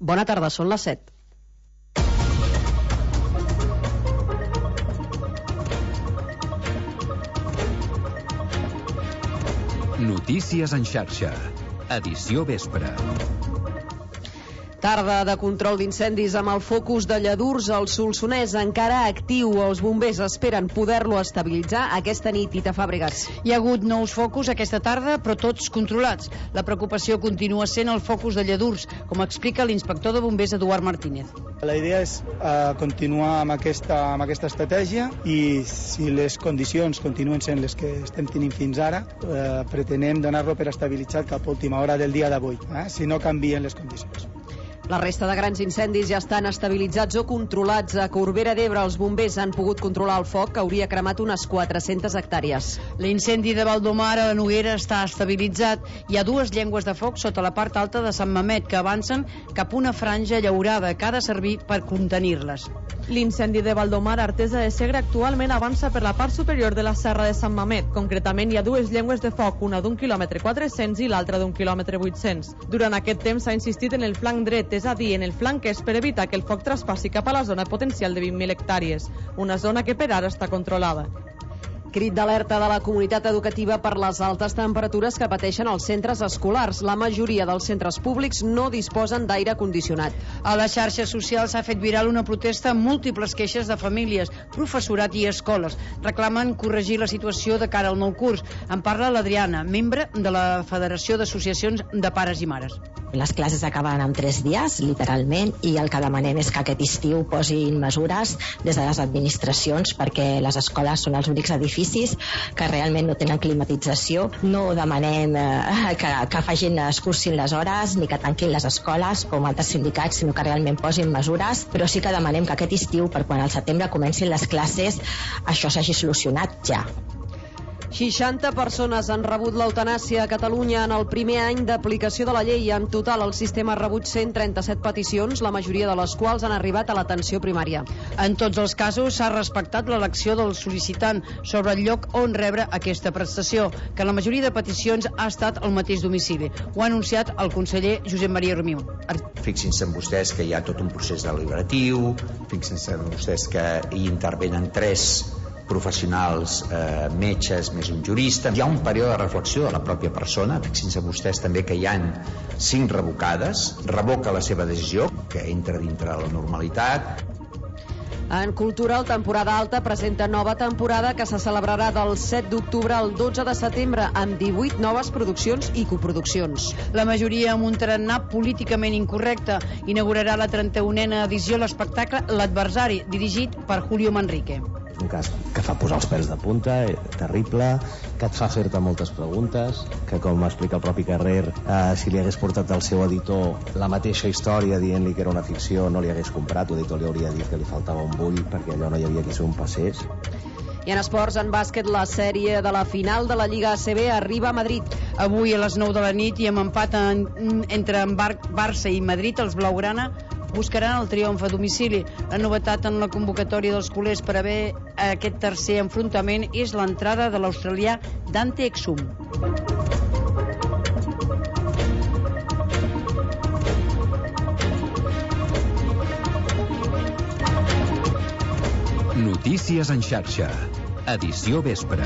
Bona tarda, són les 7. Notícies en xarxa. Edició vespre. Tarda de control d'incendis amb el focus de Lladurs al Solsonès encara actiu. Els bombers esperen poder-lo estabilitzar aquesta nit. Ita Fàbregas. Hi ha hagut nous focus aquesta tarda, però tots controlats. La preocupació continua sent el focus de Lladurs, com explica l'inspector de bombers Eduard Martínez. La idea és continuar amb aquesta estratègia i si les condicions continuen sent les que estem tenint fins ara, pretenem donar-lo per estabilitzat cap a última hora del dia d'avui, si no canvien les condicions. La resta de grans incendis ja estan estabilitzats o controlats. A Corbera d'Ebre els bombers han pogut controlar el foc que hauria cremat unes 400 hectàrees. L'incendi de Valdomar a la Noguera està estabilitzat. Hi ha 2 llengües de foc sota la part alta de Sant Mamet que avancen cap a una franja llaurada que ha de servir per contenir-les. L'incendi de Valdomar, Artesa de Segre, actualment avança per la part superior de la serra de Sant Mamet. Concretament hi ha 2 llengües de foc, una d'1 quilòmetre 400 i l'altra d'1 quilòmetre 800. Durant aquest temps s'ha insistit en el flanc dret, és a dir, en el flanc que és per evitar que el foc traspassi cap a la zona potencial de 20.000 hectàrees, una zona que per ara està controlada. Crit d'alerta de la comunitat educativa per les altes temperatures que pateixen els centres escolars. La majoria dels centres públics no disposen d'aire condicionat. A les xarxes socials s'ha fet viral una protesta amb múltiples queixes de famílies, professorat i escoles. Reclamen corregir la situació de cara al nou curs. En parla l'Adriana, membre de la Federació d'Associacions de Pares i Mares. Les classes acaben en 3 dies, literalment, i el que demanem és que aquest estiu posin mesures des de les administracions perquè les escoles són els únics edificis que realment no tenen climatització. No demanem que facin, es cursin les hores ni que tanquin les escoles com altres sindicats, sinó que realment posin mesures, però sí que demanem que aquest estiu, per quan al setembre comencin les classes, això s'hagi solucionat ja. 60 persones han rebut l'eutanàsia a Catalunya en el primer any d'aplicació de la llei. En total, el sistema ha rebut 137 peticions, la majoria de les quals han arribat a l'atenció primària. En tots els casos s'ha respectat l'elecció del sol·licitant sobre el lloc on rebre aquesta prestació, que en la majoria de peticions ha estat al mateix domicili. Ho ha anunciat el conseller Josep Maria Rumiu. Fixin-se en vostès que hi ha tot un procés deliberatiu, fixin-se en vostès que hi intervenen 3 professionals, metges més un jurista. Hi ha un període de reflexió de la pròpia persona. Fixin-se vostès també que hi han 5 revocades, revoca la seva decisió, que entra dintre de la normalitat. En Cultural, temporada alta presenta nova temporada que se celebrarà del 7 d'octubre al 12 de setembre amb 18 noves produccions i coproduccions. La majoria amb un tarannà políticament incorrecte. Inaugurarà la 31a edició l'espectacle L'Adversari, dirigit per Julio Manrique. És un cas que fa posar els pèls de punta, terrible, que et fa fer-te moltes preguntes, que com explica el propi Carrer, si li hagués portat al seu editor la mateixa història dient-li que era una ficció, no li hagués comprat, l'editor li hauria dit que li faltava un bull perquè allò no hi havia qui s'ho passés. I en esports, en bàsquet, la sèrie de la final de la Lliga ACB arriba a Madrid. Avui a les 9 de la nit i amb empat entre Barça i Madrid, els blaugrana buscaran el triomf a domicili. La novetat en la convocatòria dels culers per haver aquest tercer enfrontament és l'entrada de l'australià Dante Exum. Notícies en xarxa. Edició vespre.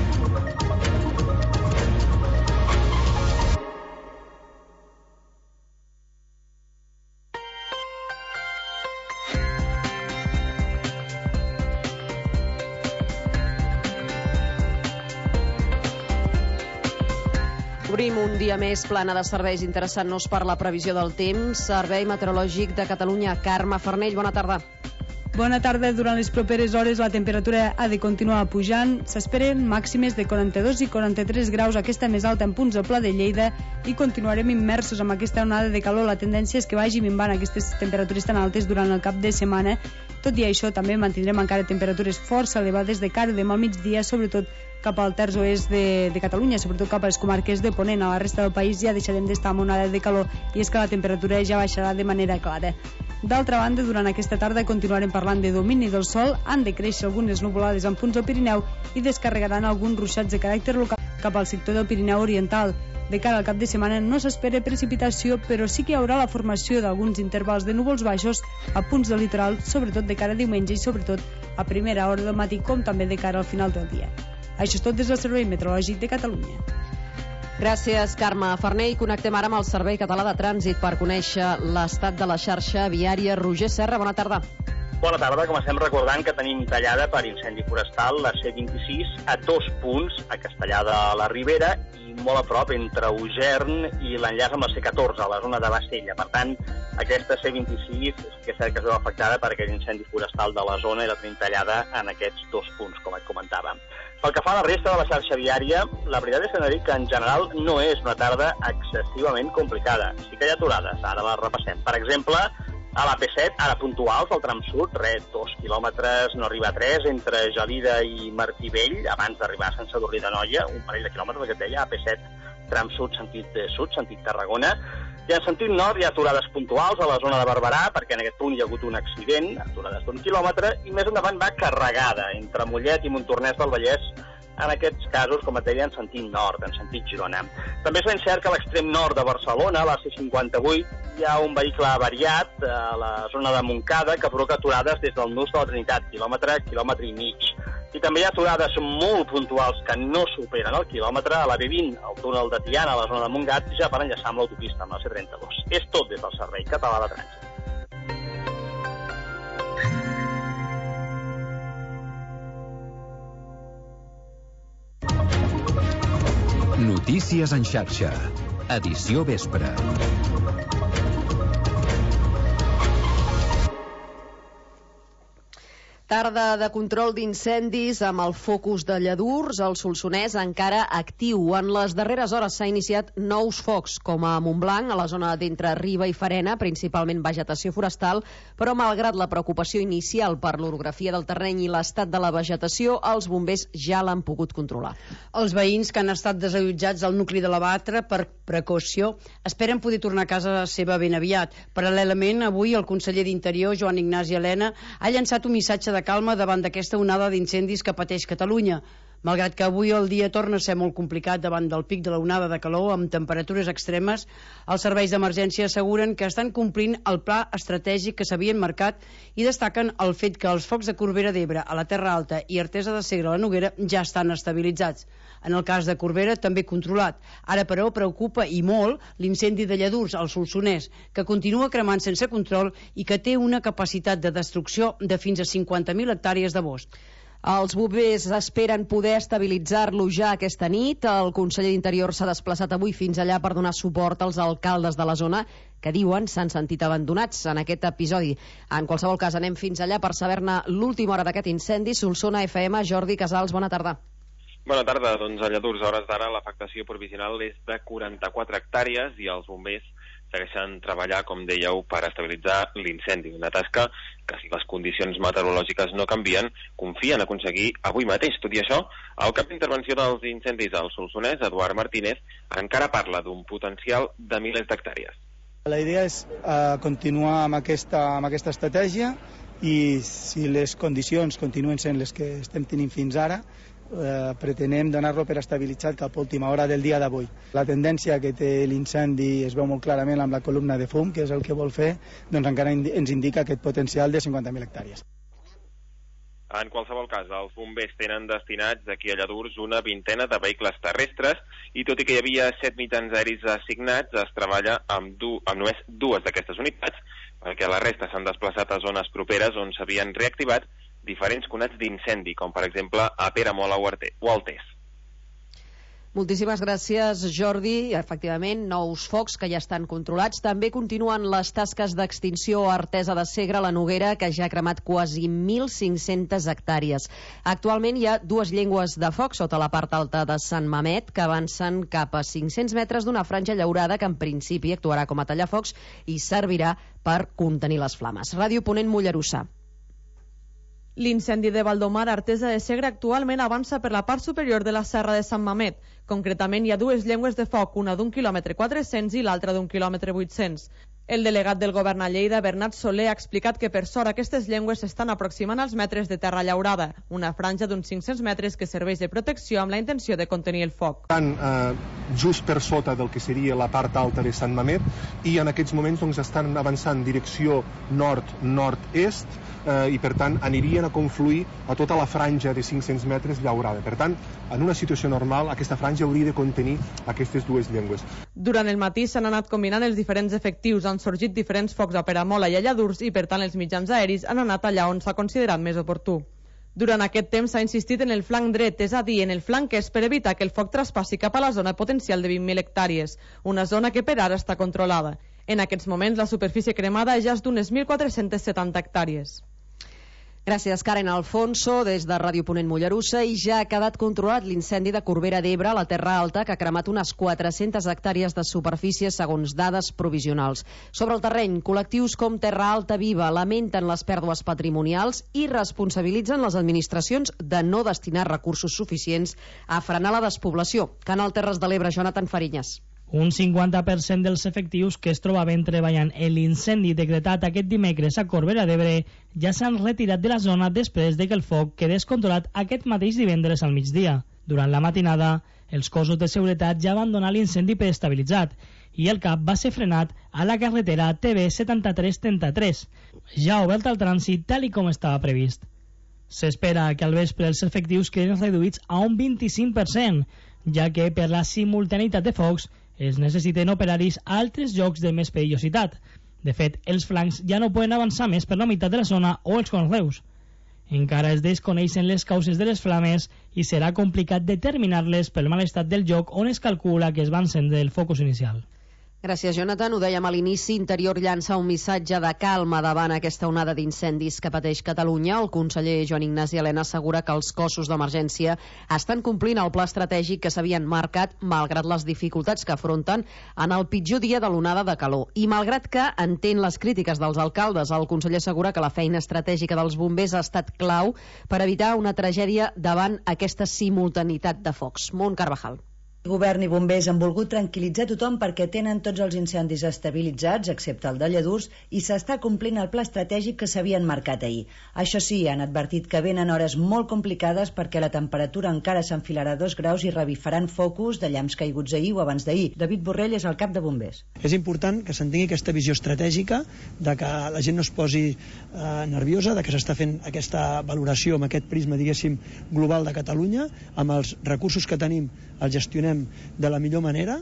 Obrim un dia més plana de serveis interessant-nos per la previsió del temps. Servei Meteorològic de Catalunya. Carme Farnell, bona tarda. Bona tarda. Durant les properes hores la temperatura ha de continuar pujant. S'esperen màximes de 42 i 43 graus, aquesta més alta en punts del Pla de Lleida, i continuarem immersos amb aquesta onada de calor. La tendència és que vagi minvant aquestes temperatures tan altes durant el cap de setmana. Tot i això, també mantindrem encara temperatures força elevades de cara demà al migdia, sobretot cap al terç oest de Catalunya, sobretot cap a les comarques de Ponent. A la resta del país ja deixarem d'estar amb onada de calor i és que la temperatura ja baixarà de manera clara. D'altra banda, durant aquesta tarda continuarem parlant de domini del sol, han de créixer algunes nuvolades en punts del Pirineu i descarregaran alguns ruixats de caràcter local cap al sector del Pirineu Oriental. De cara al cap de setmana no s'espera precipitació, però sí que hi haurà la formació d'alguns intervals de núvols baixos a punts del litoral, sobretot de cara a diumenge i sobretot a primera hora del matí, com també de cara al final del dia. Això és tot des del Servei Meteorològic de Catalunya. Gràcies, Carme Farner. I connectem ara amb el Servei Català de Trànsit per conèixer l'estat de la xarxa viària. Roger Serra, bona tarda. Bona tarda. Comencem recordant que tenim tallada per incendi forestal la C26 a 2 punts, a Castellar de la Ribera i molt a prop entre Ugern i l'enllaç amb la C14, a la zona de Bassella. Per tant, aquesta C26 que és cert que es veu afectada per aquest incendi forestal de la zona i la tenim tallada en aquests 2 punts, com et comentava. Pel que fa a la resta de la xarxa viària, la veritat és que en general no és una tarda excessivament complicada. Sí que hi ha aturades, ara les repassem. Per exemple, a l'AP7, ara puntuals, al tram sud, 2 quilòmetres, no arriba a 3, entre Gelida i Martí Vell, abans d'arribar a Sant Sadurní d'Anoia, un parell de quilòmetres, que et deia, AP7, tram sud, sentit Tarragona. I en sentit nord hi ha aturades puntuals a la zona de Barberà, perquè en aquest punt hi ha hagut un accident, aturades d'1 quilòmetre, i més endavant va carregada entre Mollet i Montornès del Vallès, en aquests casos, com et deia, en sentit nord, en sentit Girona. També és ben cert que a l'extrem nord de Barcelona, a la C58, hi ha un vehicle avariat a la zona de Montcada que provoca aturades des del nus de la Trinitat, quilòmetre i mig. I també hi ha aturades molt puntuals que no superen el quilòmetre a la B20, al túnel de Tiana, a la zona de Montgat, ja per enllaçar amb l'autopista, amb la C32. És tot des del Servei Català de Trànsit. Notícies en xarxa. Edició vespre. Tarda de control d'incendis amb el focus de Lladurs, el Solsonès encara actiu. En les darreres hores s'ha iniciat nous focs, com a Montblanc, a la zona d'entre Riba i Farena, principalment vegetació forestal, però malgrat la preocupació inicial per l'orografia del terreny i l'estat de la vegetació, els bombers ja l'han pogut controlar. Els veïns que han estat desallotjats al nucli de la Batra per precaució esperen poder tornar a casa seva ben aviat. Paral·lelament, avui el conseller d'Interior, Joan Ignasi Elena, ha llançat un missatge de calma davant d'aquesta onada d'incendis que pateix Catalunya. Malgrat que avui el dia torna a ser molt complicat davant del pic de la onada de calor amb temperatures extremes, els serveis d'emergència asseguren que estan complint el pla estratègic que s'havien marcat i destaquen el fet que els focs de Corbera d'Ebre a la Terra Alta i Artesa de Segre a la Noguera ja estan estabilitzats. En el cas de Corbera, també controlat. Ara, però, preocupa i molt l'incendi de Lladurs, al Solsonès, que continua cremant sense control i que té una capacitat de destrucció de fins a 50.000 hectàrees de bosc. Els bombers esperen poder estabilitzar-lo ja aquesta nit. El conseller d'Interior s'ha desplaçat avui fins allà per donar suport als alcaldes de la zona que diuen s'han sentit abandonats en aquest episodi. En qualsevol cas, anem fins allà per saber-ne l'última hora d'aquest incendi. Solsona FM, Jordi Casals, bona tarda. Bona tarda. Doncs a Lladurs, a hores d'ara, l'afectació provisional és de 44 hectàrees i els bombers segueixen treballar, com dèieu, per estabilitzar l'incendi. Una tasca que, si les condicions meteorològiques no canvien, confien a aconseguir avui mateix. Tot i això, el cap d'intervenció dels incendis al Solsonès, Eduard Martínez, encara parla d'un potencial de milers d'hectàrees. La idea és continuar amb aquesta estratègia i, si les condicions continuen sent les que estem tenint fins ara, pretenem donar-lo per estabilitzat cap a última hora del dia d'avui. La tendència que té l'incendi es veu molt clarament amb la columna de fum, que és el que vol fer, doncs encara ens indica aquest potencial de 50.000 hectàrees. En qualsevol cas, els bombers tenen destinats aquí a Lladurs una vintena de vehicles terrestres i, tot i que hi havia 7 mitjans aeris assignats, es treballa amb només 2 d'aquestes unitats, perquè la resta s'han desplaçat a zones properes on s'havien reactivat diferents conats d'incendi, com per exemple a Peramola o Altés. Moltíssimes gràcies, Jordi. Efectivament, nous focs que ja estan controlats. També continuen les tasques d'extinció a Artesa de Segre, a la Noguera, que ja ha cremat quasi 1.500 hectàrees. Actualment hi ha 2 llengües de foc sota la part alta de Sant Mamet, que avancen cap a 500 metres d'una franja llaurada que en principi actuarà com a tallafocs i servirà per contenir les flames. Ràdio Ponent Mollerussa. L'incendi de Valdomar, Artesa de Segre, actualment avança per la part superior de la serra de Sant Mamet. Concretament, hi ha 2 llengües de foc, una d'1 quilòmetre 400 i l'altra d'1 quilòmetre 800. El delegat del govern a Lleida, Bernat Soler, ha explicat que per sort aquestes llengües s'estan aproximant als metres de terra llaurada, una franja d'uns 500 metres que serveix de protecció amb la intenció de contenir el foc. Estan just per sota del que seria la part alta de Sant Mamet i en aquests moments estan avançant en direcció nord-nord-est i per tant anirien a confluir a tota la franja de 500 metres llaurada. Per tant, en una situació normal aquesta franja hauria de contenir aquestes dues llengües. Durant el matí s'han anat combinant els diferents efectius, han sorgit diferents focs a Peramola i a Lladurs i per tant els mitjans aeris han anat allà on s'ha considerat més oportú. Durant aquest temps s'ha insistit en el flanc dret, és a dir, en el flanc est per evitar que el foc traspassi cap a la zona potencial de 20.000 hectàrees, una zona que per ara està controlada. En aquests moments la superfície cremada ja és d'unes 1.470 hectàrees. Gràcies, Karen Alfonso, des de Ràdio Ponent Mollerussa, i ja ha quedat controlat l'incendi de Corbera d'Ebre, a la Terra Alta, que ha cremat unes 400 hectàrees de superfície segons dades provisionals. Sobre el terreny, col·lectius com Terra Alta Viva lamenten les pèrdues patrimonials i responsabilitzen les administracions de no destinar recursos suficients a frenar la despoblació. Canal Terres de l'Ebre, Jonathan Farinyes. Un 50% dels efectius que es trobaven treballant en l'incendi decretat aquest dimecres a Corbera d'Ebre ja s'han retirat de la zona després de que el foc quedés controlat aquest mateix divendres al migdia. Durant la matinada, els cossos de seguretat ja van donar l'incendi per estabilitzat i el cap va ser frenat a la carretera TB 7333, ja obert al trànsit tal i com estava previst. S'espera que al vespre els efectius quedin reduïts a un 25%, ja que per la simultaneïtat de focs es necessiten operaris a altres llocs de més perillositat. De fet, els flancs ja no poden avançar més per la meitat de la zona o els conreus. Encara es desconeixen les causes de les flames i serà complicat determinar-les pel mal estat del lloc on es calcula que es va encendre el focus inicial. Gràcies, Jonathan. Ho dèiem a l'inici, Interior llança un missatge de calma davant aquesta onada d'incendis que pateix Catalunya. El conseller Joan Ignasi Elena assegura que els cossos d'emergència estan complint el pla estratègic que s'havien marcat, malgrat les dificultats que afronten en el pitjor dia de l'onada de calor. I malgrat que entén les crítiques dels alcaldes, el conseller assegura que la feina estratègica dels bombers ha estat clau per evitar una tragèdia davant aquesta simultaneïtat de focs. Mont Carvajal. Govern i bombers han volgut tranquil·litzar tothom perquè tenen tots els incendis estabilitzats, excepte el de Lladurs, i s'està complint el pla estratègic que s'havien marcat ahir. Això sí, han advertit que venen hores molt complicades perquè la temperatura encara s'enfilarà a 2 graus i revifaran focus de llamps caiguts ahir o abans d'ahir. David Borrell és el cap de bombers. És important que s'entengui aquesta visió estratègica, de que la gent no es posi nerviosa, de que s'està fent aquesta valoració amb aquest prisma, diguéssim, global de Catalunya, amb els recursos que tenim els gestionem de la millor manera,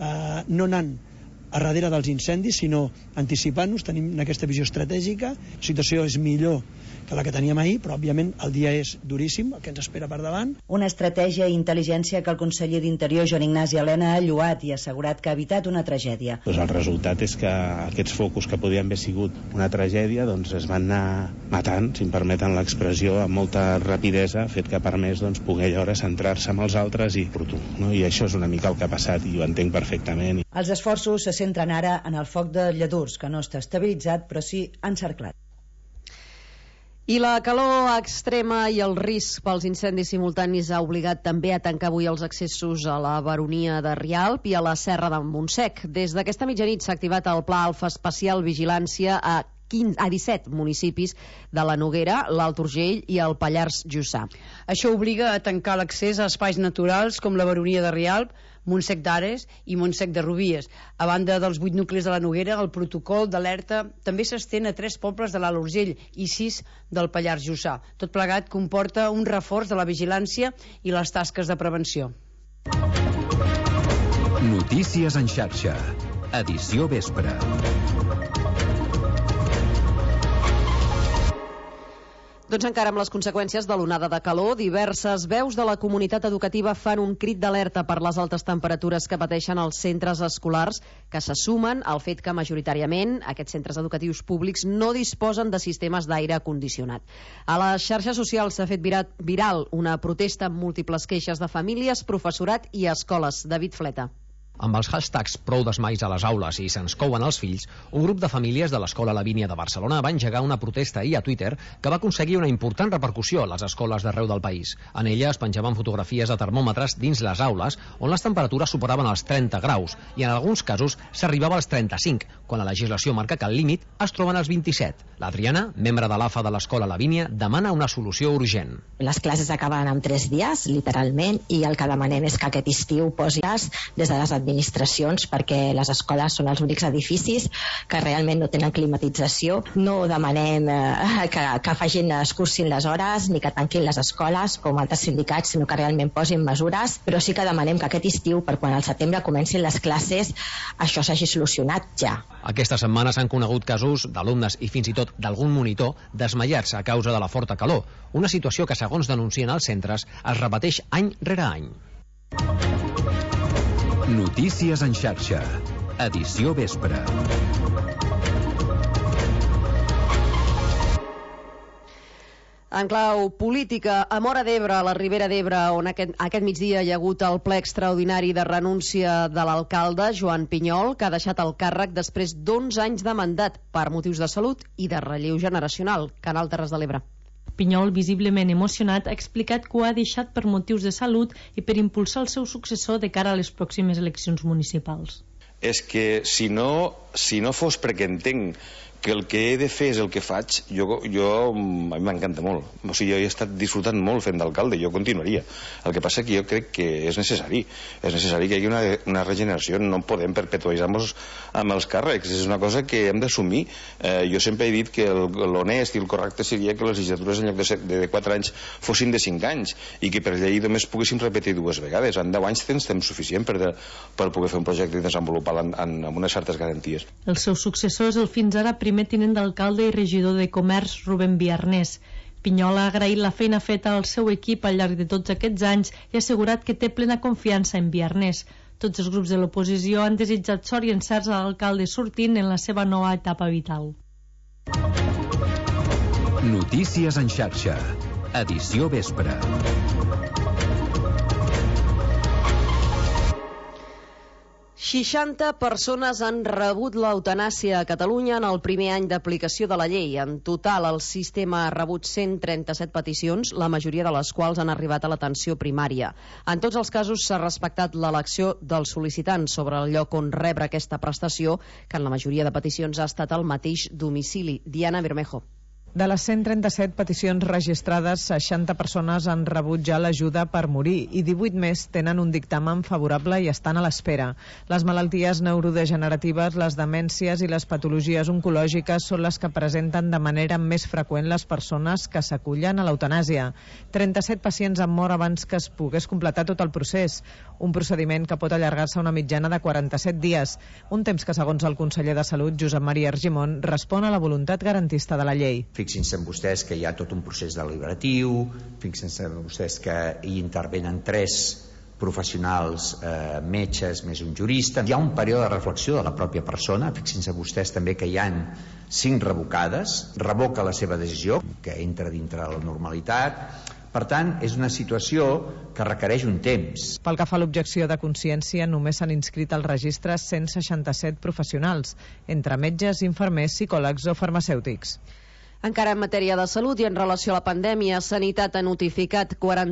no anant a darrere dels incendis, sinó anticipant-nos, tenim aquesta visió estratègica. La situació és millor que la que teníem ahir, però òbviament el dia és duríssim, el que ens espera per davant. Una estratègia i intel·ligència que el conseller d'Interior, Joan Ignasi Elena, ha lloat i ha assegurat que ha evitat una tragèdia. Pues el resultat és que aquests focus que podien haver sigut una tragèdia doncs es van anar matant, si em permeten l'expressió, amb molta rapidesa, fet que ha permès poder alhora centrar-se amb els altres i portar, no? I això és una mica el que ha passat i ho entenc perfectament. Els esforços se centren ara en el foc de Lladurs, que no està estabilitzat però sí encerclat. I la calor extrema i el risc pels incendis simultanis ha obligat també a tancar avui els accessos a la baronia de Rialp i a la serra d'en Montsec. Des d'aquesta mitjanit s'ha activat el Pla Alfa Especial Vigilància a 17 municipis de la Noguera, l'Alt Urgell i el Pallars Jussà. Això obliga a tancar l'accés a espais naturals com la baronia de Rialp, Montsec d'Ares i Montsec de Rubies. A banda dels 8 nuclis de la Noguera, el protocol d'alerta també s'estén a 3 pobles de l'Alt Urgell i 6 del Pallars Jussà. Tot plegat comporta un reforç de la vigilància i les tasques de prevenció. Notícies en xarxa. Edició vespre. Doncs encara amb les conseqüències de l'onada de calor, diverses veus de la comunitat educativa fan un crit d'alerta per les altes temperatures que pateixen els centres escolars, que se sumen al fet que majoritàriament aquests centres educatius públics no disposen de sistemes d'aire condicionat. A les xarxes socials s'ha fet viral una protesta amb múltiples queixes de famílies, professorat i escoles. David Fleta. Amb els hashtags prou desmais a les aules i se'ns couen els fills, un grup de famílies de l'Escola Lavínia de Barcelona va engegar una protesta ahir a Twitter que va aconseguir una important repercussió a les escoles d'arreu del país. En ella es penjaven fotografies de termòmetres dins les aules on les temperatures superaven els 30 graus i en alguns casos s'arribava als 35, quan la legislació marca que el límit es troba en els 27. L'Adriana, membre de l'AFA de l'Escola Lavínia, demana una solució urgent. Les classes acaben en 3 dies, literalment, i el que demanem és que aquest estiu posi des de les administracions, perquè les escoles són els únics edificis que realment no tenen climatització. No demanem que facin, escurcin les hores ni que tanquin les escoles com altres sindicats, sinó que realment posin mesures, però sí que demanem que aquest estiu, per quan al setembre comencin les classes, això s'hagi solucionat ja. Aquesta setmana s'han conegut casos d'alumnes i fins i tot d'algun monitor desmaiats a causa de la forta calor, una situació que, segons denuncien els centres, es repeteix any rere any. Notícies en xarxa. Edició vespre. En clau política, a Móra d'Ebre, a la Ribera d'Ebre, on aquest migdia hi ha hagut el ple extraordinari de renúncia de l'alcalde, Joan Pinyol, que ha deixat el càrrec després d'11 anys de mandat per motius de salut i de relleu generacional. Canal Terres de l'Ebre. Pinyol, visiblement emocionat, ha explicat que ho ha deixat per motius de salut i per impulsar el seu successor de cara a les pròximes eleccions municipals. És que si no fos perquè entenc que el que he de fer és el que faig, a mi m'encanta molt. O sigui, jo he estat disfrutant molt fent d'alcalde, jo continuaria. El que passa que jo crec que és necessari. És necessari que hi hagi una regeneració, no podem perpetuar-nos amb els càrrecs, és una cosa que hem d'assumir. Jo sempre he dit que l'honest i el correcte seria que les legislatures en lloc de 4 anys fossin de 5 anys i que per llei només poguéssim repetir 2 vegades. En 10 anys tens temps suficient per poder fer un projecte i desenvolupar-lo amb unes certes garanties. El seu successor és el fins ara primer tinent d'alcalde i regidor de Comerç, Rubén Viarnés. Pinyol ha agraït la feina feta al seu equip al llarg de tots aquests anys i ha assegurat que té plena confiança en Viarnés. Tots els grups de l'oposició han desitjat sort i encerts a l'alcalde sortint en la seva nova etapa vital. Notícies en xarxa. Edició vespre. ...60 persones han rebut l'eutanàsia a Catalunya en el primer any d'aplicació de la llei. En total, el sistema ha rebut 137 peticions, la majoria de les quals han arribat a l'atenció primària. En tots els casos s'ha respectat l'elecció dels sol·licitants sobre el lloc on rebre aquesta prestació, que en la majoria de peticions ha estat al mateix domicili. Diana Bermejo. De les 137 peticions registrades, 60 persones han rebut ja l'ajuda per morir i 18 més tenen un dictamen favorable i estan a l'espera. Les malalties neurodegeneratives, les demències i les patologies oncològiques són les que presenten de manera més freqüent les persones que s'acullen a l'eutanàsia. 37 pacients han mort abans que es pogués completar tot el procés, un procediment que pot allargar-se una mitjana de 47 dies, un temps que, segons el conseller de Salut, Josep Maria Argimon, respon a la voluntat garantista de la llei. Fixin-se en vostès que hi ha tot un procés deliberatiu, fixin-se en vostès que hi intervenen 3 professionals, metges més un jurista. Hi ha un període de reflexió de la pròpia persona, fixin-se vostès també que hi han 5 revocades, revoca la seva decisió, que entra dintre la normalitat. Per tant, és una situació que requereix un temps. Pel que fa a l'objecció de consciència, només s'han inscrit al registre 167 professionals, entre metges, infermers, psicòlegs o farmacèutics. Encara en matèria de salut i en relació a la pandèmia, Sanitat ha notificat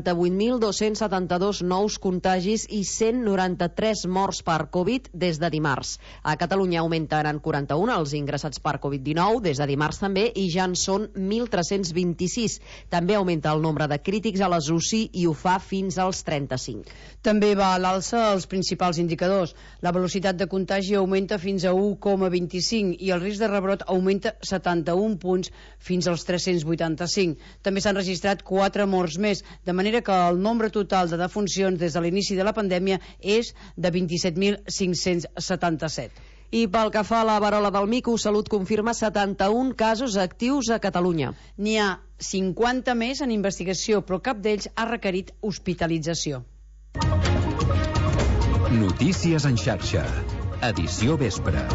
48.272 nous contagis i 193 morts per Covid des de dimarts. A Catalunya augmenten en 41 els ingressats per Covid-19 des de dimarts també i ja en són 1.326. També augmenta el nombre de crítics a les UCI i ho fa fins als 35. També va a l'alça els principals indicadors. La velocitat de contagi augmenta fins a 1,25 i el risc de rebrot augmenta 71 punts fins als 385. També s'han registrat 4 morts més, de manera que el nombre total de defuncions des de l'inici de la pandèmia és de 27.577. I pel que fa a la verola del mico, Salut confirma 71 casos actius a Catalunya. N'hi ha 50 més en investigació, però cap d'ells ha requerit hospitalització. Notícies en xarxa. Edició vespre.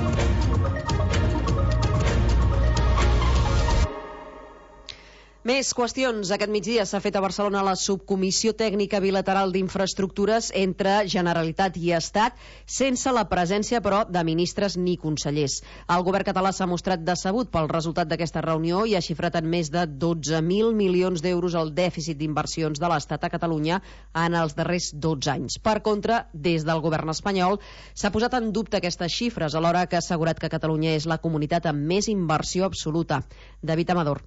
Més qüestions. Aquest migdia s'ha fet a Barcelona la subcomissió tècnica bilateral d'infraestructures entre Generalitat i Estat, sense la presència, però, de ministres ni consellers. El govern català s'ha mostrat decebut pel resultat d'aquesta reunió i ha xifrat en més de 12.000 milions d'euros el dèficit d'inversions de l'Estat a Catalunya en els darrers 12 anys. Per contra, des del govern espanyol s'ha posat en dubte aquestes xifres, alhora que ha assegurat que Catalunya és la comunitat amb més inversió absoluta. David Amador.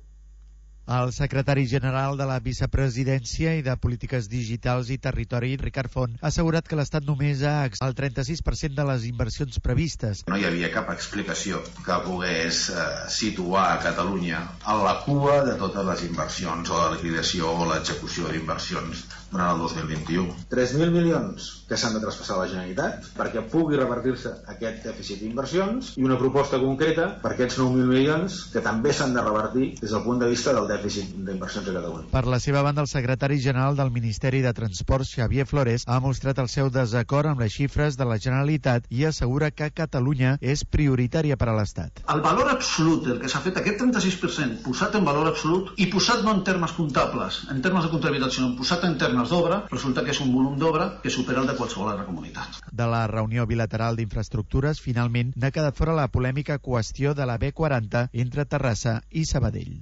El secretari general de la Vicepresidència i de Polítiques Digitals i Territori, Ricard Font, ha assegurat que l'Estat només ha el 36% de les inversions previstes. No hi havia cap explicació que pogués situar a Catalunya a la cua de totes les inversions o la liquidació o l'execució d'inversions durant el 2021. 3.000 milions que s'han de traspassar a la Generalitat perquè pugui revertir-se aquest dèficit d'inversions i una proposta concreta per aquests 9.000 milions que també s'han de revertir des del punt de vista del dèficit d'inversions a Catalunya. Per la seva banda, el secretari general del Ministeri de Transports, Xavier Flores, ha mostrat el seu desacord amb les xifres de la Generalitat i assegura que Catalunya és prioritària per a l'Estat. El valor absolut del que s'ha fet, aquest 36%, posat en valor absolut i posat no en termes comptables, en termes de comptabilitat, sinó posat en termes d'obra, resulta que és un volum d'obra que supera el de qualsevol altra comunitat. De la reunió bilateral d'infraestructures, finalment, n'ha quedat fora la polèmica qüestió de la B40 entre Terrassa i Sabadell.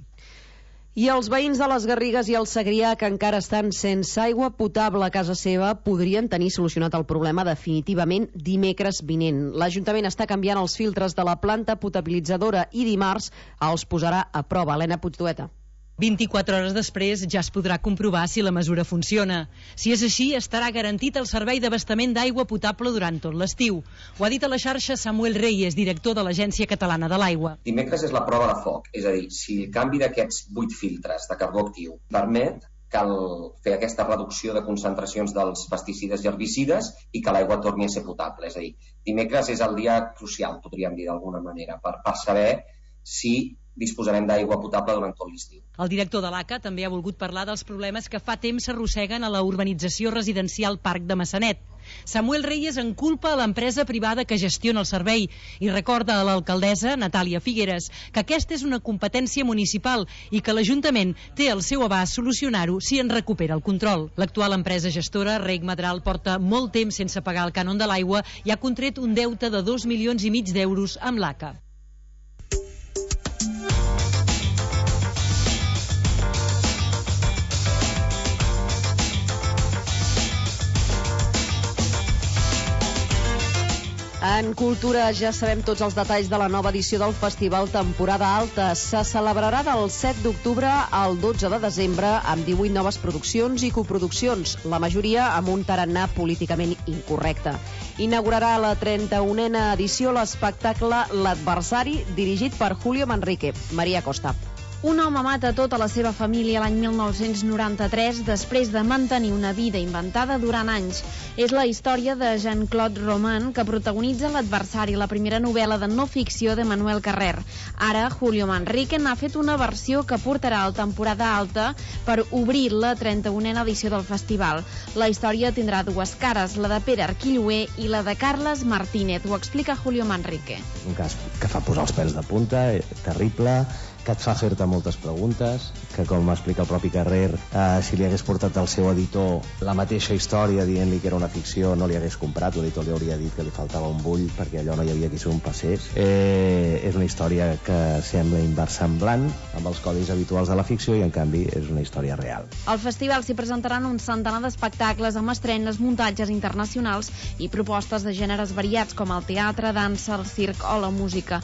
I els veïns de les Garrigues i el Segrià, que encara estan sense aigua potable a casa seva, podrien tenir solucionat el problema definitivament dimecres vinent. L'Ajuntament està canviant els filtres de la planta potabilitzadora i dimarts els posarà a prova. Helena Puigdueta. 24 hores després ja es podrà comprovar si la mesura funciona. Si és així, estarà garantit el servei d'abastament d'aigua potable durant tot l'estiu. Ho ha dit a la xarxa Samuel Reyes, director de l'Agència Catalana de l'Aigua. Dimecres és la prova de foc, és a dir, si el canvi d'aquests 8 filtres de carbó actiu permet, cal fer aquesta reducció de concentracions dels pesticides i herbicides i que l'aigua torni a ser potable. És a dir, dimecres és el dia crucial, podríem dir d'alguna manera, per saber si disposarem d'aigua potable durant tot l'estiu. El director de l'ACA també ha volgut parlar dels problemes que fa temps s'arrosseguen a la urbanització residencial Parc de Massanet. Samuel Reyes en culpa a l'empresa privada que gestiona el servei i recorda a l'alcaldessa, Natàlia Figueres, que aquesta és una competència municipal i que l'Ajuntament té al seu abast solucionar-ho si en recupera el control. L'actual empresa gestora, Reg Madral, porta molt temps sense pagar el cànon de l'aigua i ha contret un deute de 2,5 milions d'euros amb l'ACA. En cultura ja sabem tots els detalls de la nova edició del Festival Temporada Alta. Se celebrarà del 7 d'octubre al 12 de desembre amb 18 noves produccions i coproduccions, la majoria amb un tarannà políticament incorrecte. Inaugurarà la 31a edició l'espectacle L'Adversari, dirigit per Julio Manrique. Maria Costa. Un home mata tota la seva família l'any 1993 després de mantenir una vida inventada durant anys. És la història de Jean-Claude Roman, que protagonitza L'Adversari, la primera novel·la de no ficció de Manuel Carrer. Ara, Julio Manrique n'ha fet una versió que portarà a la temporada alta per obrir la 31a edició del festival. La història tindrà dues cares, la de Pere Arquilloé i la de Carles Martínez. Ho explica Julio Manrique. Un cas que fa posar els pèls de punta, terrible, que et fa fer-te moltes preguntes, que com m'explica el propi Carrer, si li hagués portat al seu editor la mateixa història dient-li que era una ficció, no li hagués comprat, l'editor li hauria dit que li faltava un bull perquè allò no hi havia qui s'ho passés. És una història que sembla inversemblant amb els codis habituals de la ficció i en canvi és una història real. Al festival s'hi presentaran un centenar d'espectacles amb estrenes, muntatges internacionals i propostes de gèneres variats com el teatre, dansa, el circ o la música.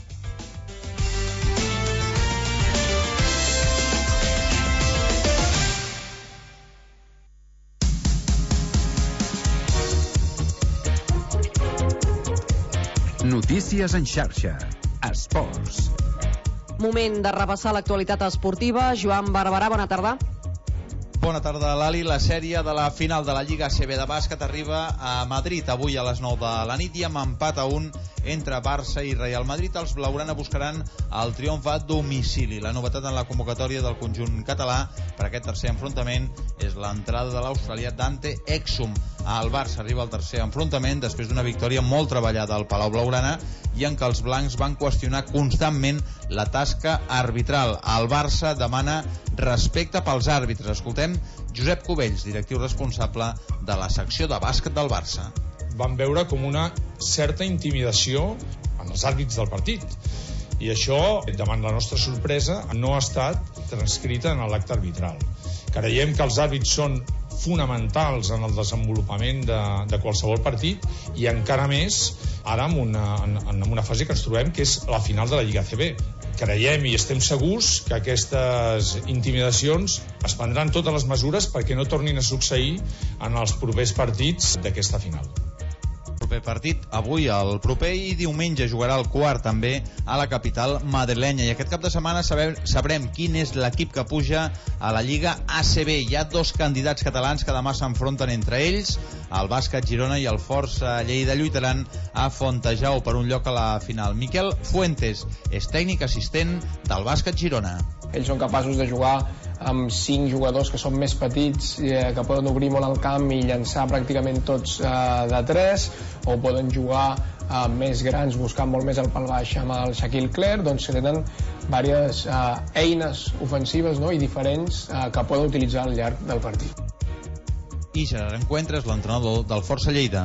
Notícies en xarxa. Esports. Moment de repassar l'actualitat esportiva. Joan Barberà, bona tarda. Bona tarda, Lali. La sèrie de la final de la Lliga ACB de bàsquet arriba a Madrid avui a les 9 de la nit i amb empat a 1 entre Barça i Real Madrid. Els blaugrana buscaran el triomf a domicili. La novetat en la convocatòria del conjunt català per aquest tercer enfrontament és l'entrada de l'australià Dante Exum. Al Barça arriba el tercer enfrontament després d'una victòria molt treballada al Palau Blaugrana i en què els blancs van qüestionar constantment la tasca arbitral. El Barça demana respecte pels àrbitres. Escoltem Josep Cubells, directiu responsable de la secció de bàsquet del Barça. Vam veure com una certa intimidació en els àrbits del partit. I això, davant la nostra sorpresa, no ha estat transcrita en l'acte arbitral. Creiem que els àrbits són fonamentals en el desenvolupament de qualsevol partit i encara més ara en una fase que ens trobem, que és la final de la Lliga ACB. Creiem i estem segurs que aquestes intimidacions es prendran totes les mesures perquè no tornin a succeir en els propers partits d'aquesta final. Proper partit avui, el proper, i diumenge jugarà el quart també a la capital madrilenya, i aquest cap de setmana sabrem quin és l'equip que puja a la Lliga ACB. Hi ha dos candidats catalans que demà s'enfronten entre ells. El Bàsquet Girona i el Força Lleida lluitaran a Fontejau per un lloc a la final. Miquel Fuentes és tècnic assistent del Bàsquet Girona. Ells són capaços de jugar amb 5 jugadors que són més petits, que poden obrir molt el camp i llançar pràcticament tots de 3, o poden jugar més grans buscant molt més el pal baix amb el Shaquille Clerc, doncs tenen diverses eines ofensives, no?, i diferents que poden utilitzar al llarg del partit. I Gerard Encuentres, l'entrenador del Força Lleida.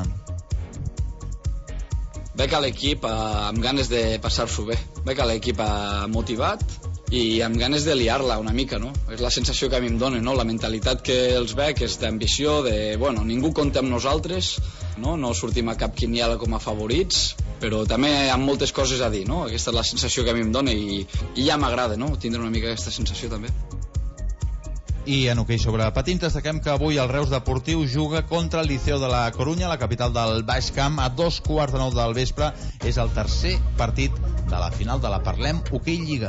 Veig a l'equip amb ganes de passar-s'ho bé, veig a l'equip motivat i amb ganes de liar-la una mica, no? És la sensació que a mi em dona, no? La mentalitat que els veig és d'ambició, de, bueno, ningú compta amb nosaltres, no? No sortim a cap quiniela com a favorits, però també amb moltes coses a dir, no? Aquesta és la sensació que a mi em dona i ja m'agrada, no?, tindre una mica aquesta sensació també. I en hoquei sobre patins destaquem que avui el Reus Deportiu juga contra el Liceo de la Corunya, la capital del Baix Camp, a 2:15 del vespre. És el tercer partit de la final de la Parlem Hoquei Lliga.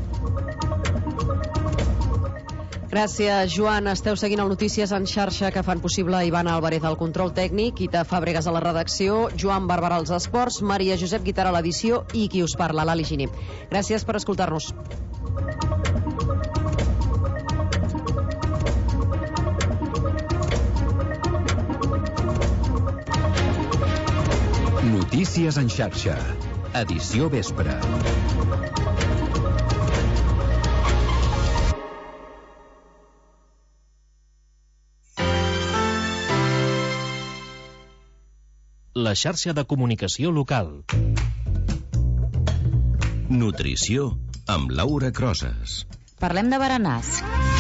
Gràcies, Joan. Esteu seguint el Notícies en xarxa que fan possible Ivana Álvarez al control tècnic, Ita Fàbregas a la redacció, Joan Barberà als esports, Maria Josep Guitar a l'edició i qui us parla, l'Ali Giner. Gràcies per escoltar-nos. Notícies en xarxa. Edició vespre. La xarxa de comunicació local. Nutrició amb Laura Crosas. Parlem de berenars.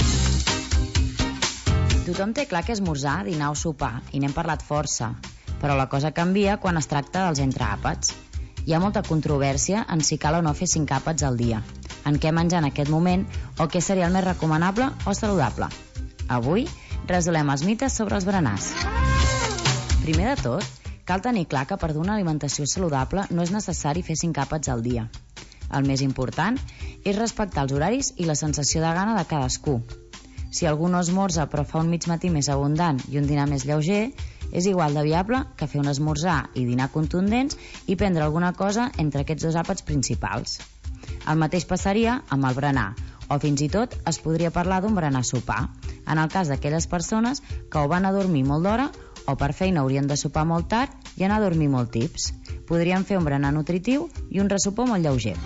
Tothom té clar que esmorzar, dinar o sopar, i n'hem parlat força, però la cosa canvia quan es tracta dels entreàpats. Hi ha molta controvèrsia en si cal o no fer 5 àpats al dia, en què menjar en aquest moment o què seria el més recomanable o saludable. Avui resolem els mites sobre els berenars. Primer de tot, cal tenir clar que per dur una alimentació saludable no és necessari fer 5 àpats al dia. El més important és respectar els horaris i la sensació de gana de cadascú. Si algú no esmorza però fa un mig matí més abundant i un dinar més lleuger, és igual de viable que fer un esmorzar i dinar contundents i prendre alguna cosa entre aquests 2 àpats principals. El mateix passaria amb el berenar, o fins i tot es podria parlar d'un berenar-sopar, en el cas d'aquelles persones que o van a dormir molt d'hora o per feina haurien de sopar molt tard i anar a dormir molt tips. Podrien fer un berenar nutritiu i un ressopar molt lleuger.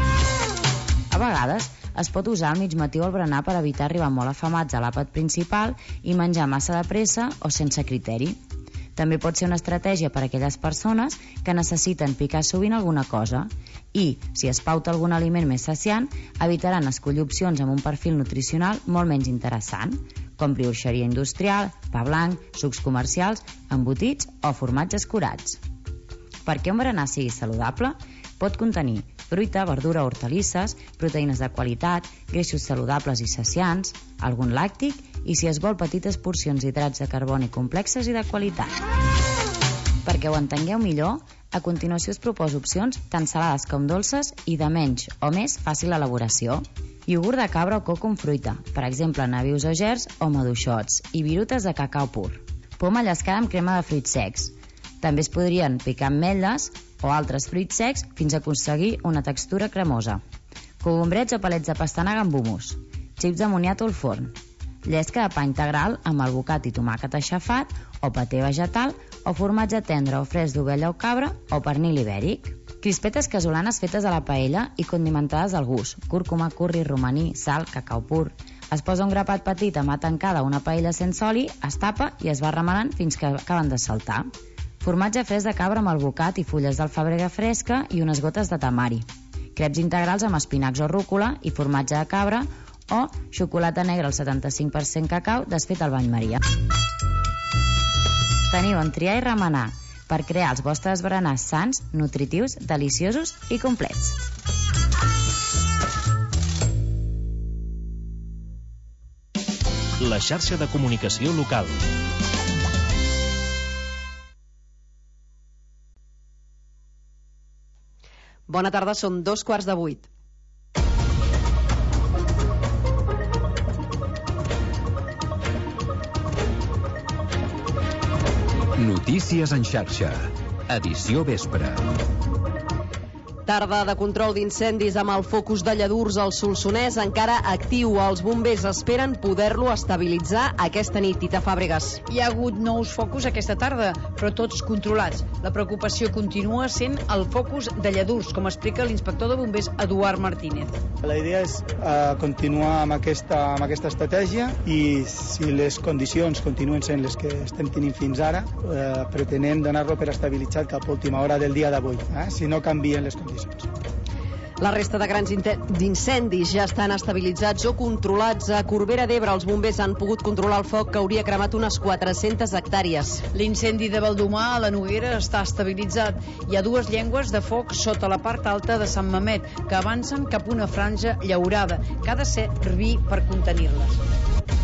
A vegades es pot usar al mig matí o al berenar per evitar arribar molt afamats a l'àpat principal i menjar massa de pressa o sense criteri. També pot ser una estratègia per a aquelles persones que necessiten picar sovint alguna cosa i, si es pauta algun aliment més saciant, evitaran escollir opcions amb un perfil nutricional molt menys interessant, com brioixeria industrial, pa blanc, sucs comercials, embotits o formatges curats. Perquè un berenar sigui saludable, pot contenir fruita, verdura, hortalisses, proteïnes de qualitat, greixos saludables i saciants, algun làctic i, si es vol, petites porcions d'hidrats de carboni complexes i de qualitat. Perquè ho entengueu millor, a continuació us proposo opcions tant salades com dolces i de menys o més fàcil elaboració. Iogurt de cabra o coco amb fruita, per exemple nabius o gerds o maduixots, i virutes de cacau pur. Poma llescada amb crema de fruits secs. També es podrien picar ametlles o altres fruits secs fins a aconseguir una textura cremosa. Cogombrets o palets de pastanaga amb humus. Xips de moniato al forn. Llesca de pa integral amb albocat i tomàquet aixafat o paté vegetal o formatge tendre o fresc d'ovella o cabra o pernil ibèric. Crispetes casolanes fetes a la paella i condimentades al gust. Cúrcuma, curri, romaní, sal, cacau pur. Es posa un grapat petit a mà tancada a una paella sense oli, es tapa i es va remenant fins que acaben de saltar. Formatge fresc de cabra amb albocat i fulles d'alfàbrega fresca i unes gotes de tamari. Creps integrals amb espinacs o rúcula i formatge de cabra o xocolata negra al 75% cacau desfet al bany Maria. Teniu on triar i remenar per crear els vostres berenars sans, nutritius, deliciosos i complets. La xarxa de comunicació local. Bona tarda, són 7:45. Notícies en xarxa. Edició vespre. Tarda de control d'incendis amb el focus de lladurs al Solsonès encara actiu. Els bombers esperen poder-lo estabilitzar aquesta nit. Tita Fàbregas. Hi ha hagut nous focus aquesta tarda, però tots controlats. La preocupació continua sent el focus de lladurs, com explica l'inspector de bombers Eduard Martínez. La idea és continuar amb aquesta estratègia i si les condicions continuen sent les que estem tenint fins ara, pretenem donar-lo per estabilitzat cap a última hora del dia d'avui, si no canvien les condicions. La resta de grans d'incendis ja estan estabilitzats o controlats. A Corbera d'Ebre els bombers han pogut controlar el foc que hauria cremat unes 400 hectàrees. L'incendi de Valdomar a la Noguera està estabilitzat. Hi ha 2 llengües de foc sota la part alta de Sant Mamet que avancen cap a una franja llaurada, que ha de servir per contenir-les.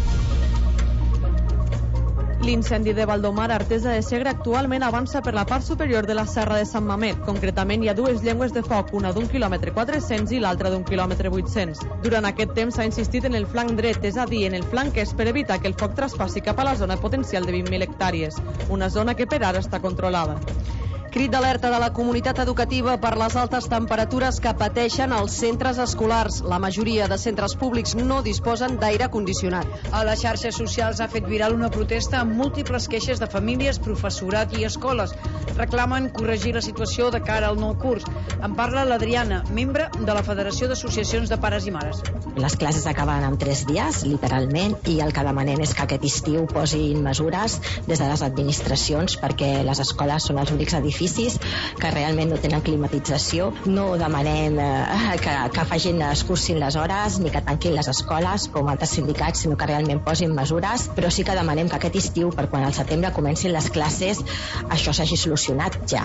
L'incendi de Valdomar, Artesa de Segre, actualment avança per la part superior de la serra de Sant Mamet. Concretament, hi ha 2 llengües de foc, una d'1 quilòmetre 400 i l'altra d'1 quilòmetre 800. Durant aquest temps s'ha insistit en el flanc dret, és a dir, en el flanc que és per evitar que el foc traspassi cap a la zona potencial de 20.000 hectàrees, una zona que per ara està controlada. Crit d'alerta de la comunitat educativa per les altes temperatures que pateixen els centres escolars. La majoria de centres públics no disposen d'aire condicionat. A les xarxes socials ha fet viral una protesta amb múltiples queixes de famílies, professorat i escoles. Reclamen corregir la situació de cara al nou curs. En parla l'Adriana, membre de la Federació d'Associacions de Pares i Mares. Les classes acaben en 3 dies, literalment, i el que demanem és que aquest estiu posin mesures des de les administracions perquè les escoles són els únics edificis que realment no tenen climatització. No demanem que facin, es cursin les hores ni que tanquin les escoles com altres sindicats, sinó que realment posin mesures, però sí que demanem que aquest estiu, per quan al setembre comencin les classes, això s'hagi solucionat ja.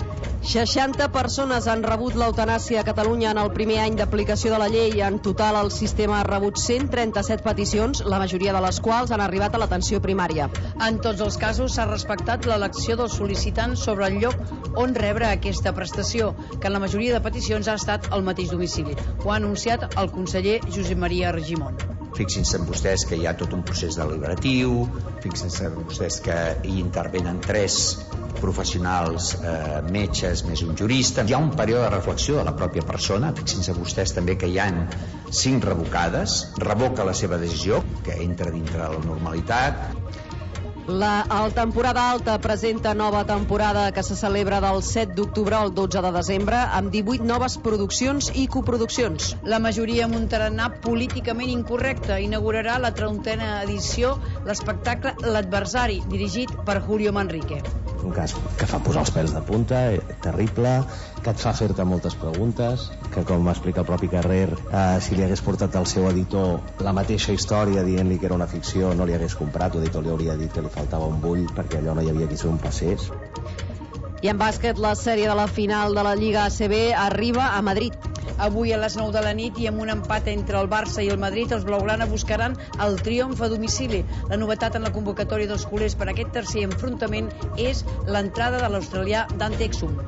60 persones han rebut l'eutanàsia a Catalunya en el primer any d'aplicació de la llei. En total, el sistema ha rebut 137 peticions, la majoria de les quals han arribat a l'atenció primària. En tots els casos s'ha respectat l'elecció del sol·licitant sobre el lloc on rebre aquesta prestació, que en la majoria de peticions ha estat al mateix domicili. Ho ha anunciat el conseller Josep Maria Argimon. Fixin-se vostès que hi ha tot un procés deliberatiu, fixin-se vostès que hi intervenen 3 professionals, metges més un jurista. Hi ha un període de reflexió de la pròpia persona. Fixin-se vostès també que hi han 5 revocades. Revoca la seva decisió, que entra dintre de la normalitat. La temporada alta presenta nova temporada que se celebra del 7 d'octubre al 12 de desembre amb 18 noves produccions i coproduccions. La majoria muntarà políticament incorrecte. Inaugurarà la 30a edició l'espectacle L'Adversari, dirigit per Julio Manrique. Un cas que fa posar els pèls de punta, terrible, que et fa fer-te moltes preguntes, que com explica el propi Carrer, si li hagués portat al seu editor la mateixa història dient-li que era una ficció, no li hagués comprat, l'editor li hauria dit que li faltava un bull perquè allò no hi havia qui se un passés. I en bàsquet, la sèrie de la final de la Lliga ACB arriba a Madrid. Avui a les 9 de la nit i amb un empat entre el Barça i el Madrid, els blaugrana buscaran el triomf a domicili. La novetat en la convocatòria dels culers per aquest tercer enfrontament és l'entrada de l'australià Dante Exum.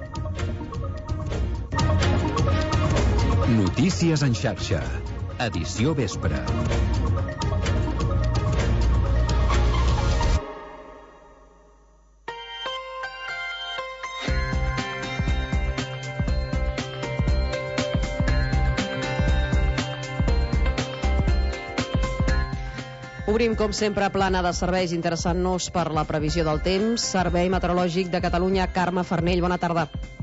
Notícies en xarxa. Edició vespre. Obrim, com sempre, plana de serveis, interessant-nos per la previsió del temps. Servei Meteorològic de Catalunya, Carme Farnell, bona tarda.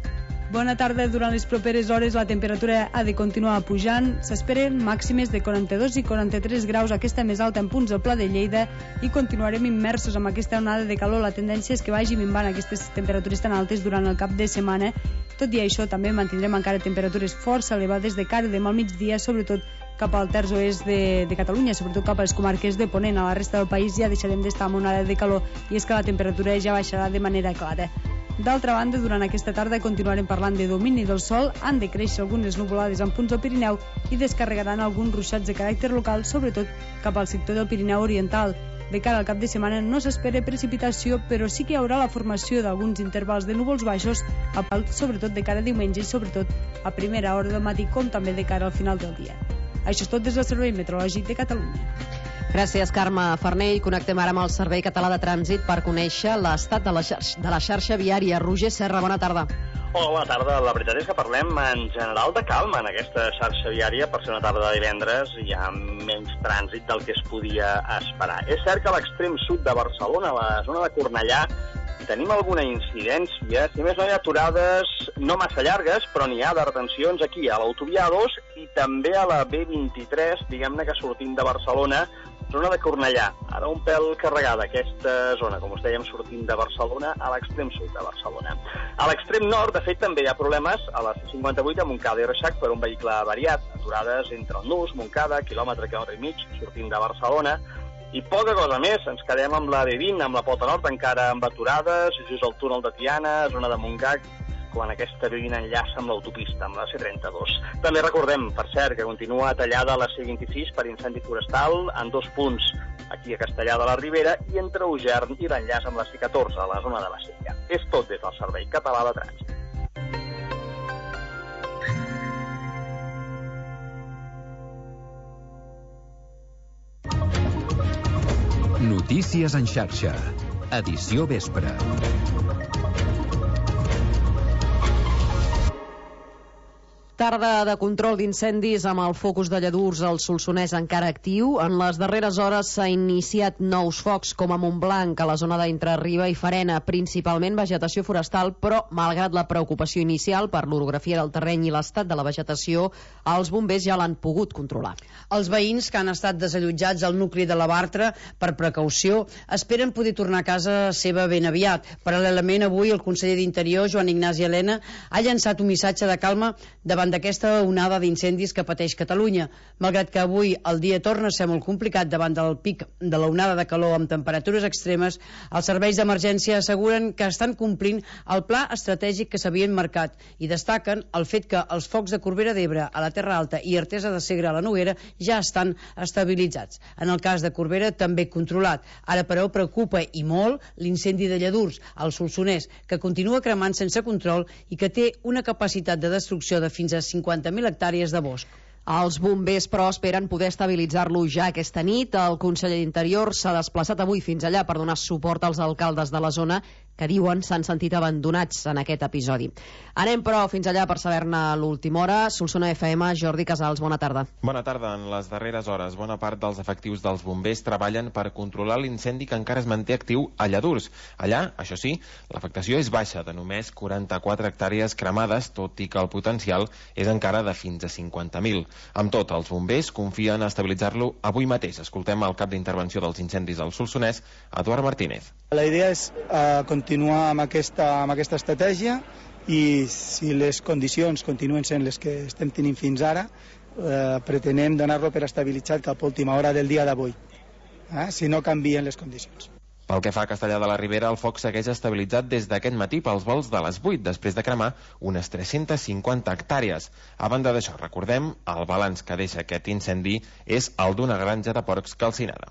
Bona tarda. Durant les properes hores la temperatura ha de continuar pujant. S'esperen màximes de 42 i 43 graus, aquesta més alta en punts del Pla de Lleida, i continuarem immersos amb aquesta onada de calor. La tendència és que vagi minvant aquestes temperatures tan altes durant el cap de setmana. Tot i això, també mantindrem encara temperatures força elevades de cara demà al migdia, sobretot cap al terç oest de Catalunya, sobretot cap a les comarques de Ponent. A la resta del país ja deixarem d'estar amb onada de calor i és que la temperatura ja baixarà de manera clara. D'altra banda, durant aquesta tarda continuarem parlant de domini del sol, han de créixer algunes nuvolades en punts del Pirineu i descarregaran alguns ruixats de caràcter local, sobretot cap al sector del Pirineu Oriental. De cara al cap de setmana no s'espera precipitació, però sí que hi haurà la formació d'alguns intervals de núvols baixos, sobretot de cara a diumenge i sobretot a primera hora del matí, com també de cara al final del dia. Això és tot des del Servei Meteorològic de Catalunya. Gràcies, Carme Farnell. Connectem ara amb el Servei Català de Trànsit per conèixer l'estat de la xarxa viària. Roger Serra, bona tarda. Hola, bona tarda. La veritat és que parlem en general de calma en aquesta xarxa viària. Per ser una tarda de divendres hi ha menys trànsit del que es podia esperar. És cert que a l'extrem sud de Barcelona, a la zona de Cornellà, tenim alguna incidència. Si més no hi ha aturades no massa llargues, però n'hi ha de retencions aquí a l'autovia A2 i també a la B23, diguem-ne que sortint de Barcelona, zona de Cornellà. Ara un pèl carregada aquesta zona, com us dèiem, sortint de Barcelona a l'extrem sud de Barcelona. A l'extrem nord, de fet, també hi ha problemes a la C58 a Montcada i Reixac per un vehicle variat. Aturades entre el Nus, Montcada, quilòmetre i mig, sortint de Barcelona. I poca cosa més, ens quedem amb la B20, amb la Pota Nord, encara amb aturades, just al túnel de Tiana, zona de Montgat, quan aquesta B20 enllaça amb l'autopista, amb la C32. També recordem, per cert, que continua tallada la C26 per incendi forestal en 2 punts, aquí a Castellar de la Ribera, i entre Ugern i l'enllaç amb la C14, a la zona de la Sella. És tot des del Servei Català de Trànsit. Notícies en xarxa. Edició vespre. Tarda de control d'incendis amb el focus de Lladurs al Solsonès encara actiu. En les darreres hores s'ha iniciat nous focs com a Montblanc, a la zona d'entre Riba i Farena, principalment vegetació forestal, però malgrat la preocupació inicial per l'orografia del terreny i l'estat de la vegetació, els bombers ja l'han pogut controlar. Els veïns que han estat desallotjats al nucli de la Bartra per precaució esperen poder tornar a casa seva ben aviat. Paral·lelament, avui el conseller d'Interior, Joan Ignasi Elena, ha llançat un missatge de calma davant d'aquesta onada d'incendis que pateix Catalunya. Malgrat que avui el dia torna a ser molt complicat davant del pic de la onada de calor amb temperatures extremes, els serveis d'emergència asseguren que estan complint el pla estratègic que s'havien marcat i destaquen el fet que els focs de Corbera d'Ebre a la Terra Alta i Artesa de Segre a la Noguera ja estan estabilitzats. En el cas de Corbera també controlat. Ara, però, preocupa i molt l'incendi de Lladurs, al Solsonès, que continua cremant sense control i que té una capacitat de destrucció de fins a 50.000 hectàrees de bosc. Els bombers, però, esperen poder estabilitzar-lo ja aquesta nit. El conseller d'Interior s'ha desplaçat avui fins allà per donar suport als alcaldes de la zona que diuen s'han sentit abandonats en aquest episodi. Anem, però, fins allà per saber-ne l'última hora. Solsona FM, Jordi Casals, bona tarda. Bona tarda. En les darreres hores, bona part dels efectius dels bombers treballen per controlar l'incendi que encara es manté actiu a Lladurs. Allà, això sí, l'afectació és baixa, de només 44 hectàrees cremades, tot i que el potencial és encara de fins a 50.000. Amb tot, els bombers confien a estabilitzar-lo avui mateix. Escoltem el cap d'intervenció dels incendis al Solsonès, Eduard Martínez. La idea és continuar amb aquesta estratègia i si les condicions continuen sent les que estem tenint fins ara, pretenem donar-lo per estabilitzat cap a última hora del dia d'avui, si no canvien les condicions. Pel que fa a Castellar de la Ribera, el foc segueix estabilitzat des d'aquest matí pels vols de les 8, després de cremar unes 350 hectàrees. A banda d'això, recordem, el balanç que deixa aquest incendi és el d'una granja de porcs calcinada.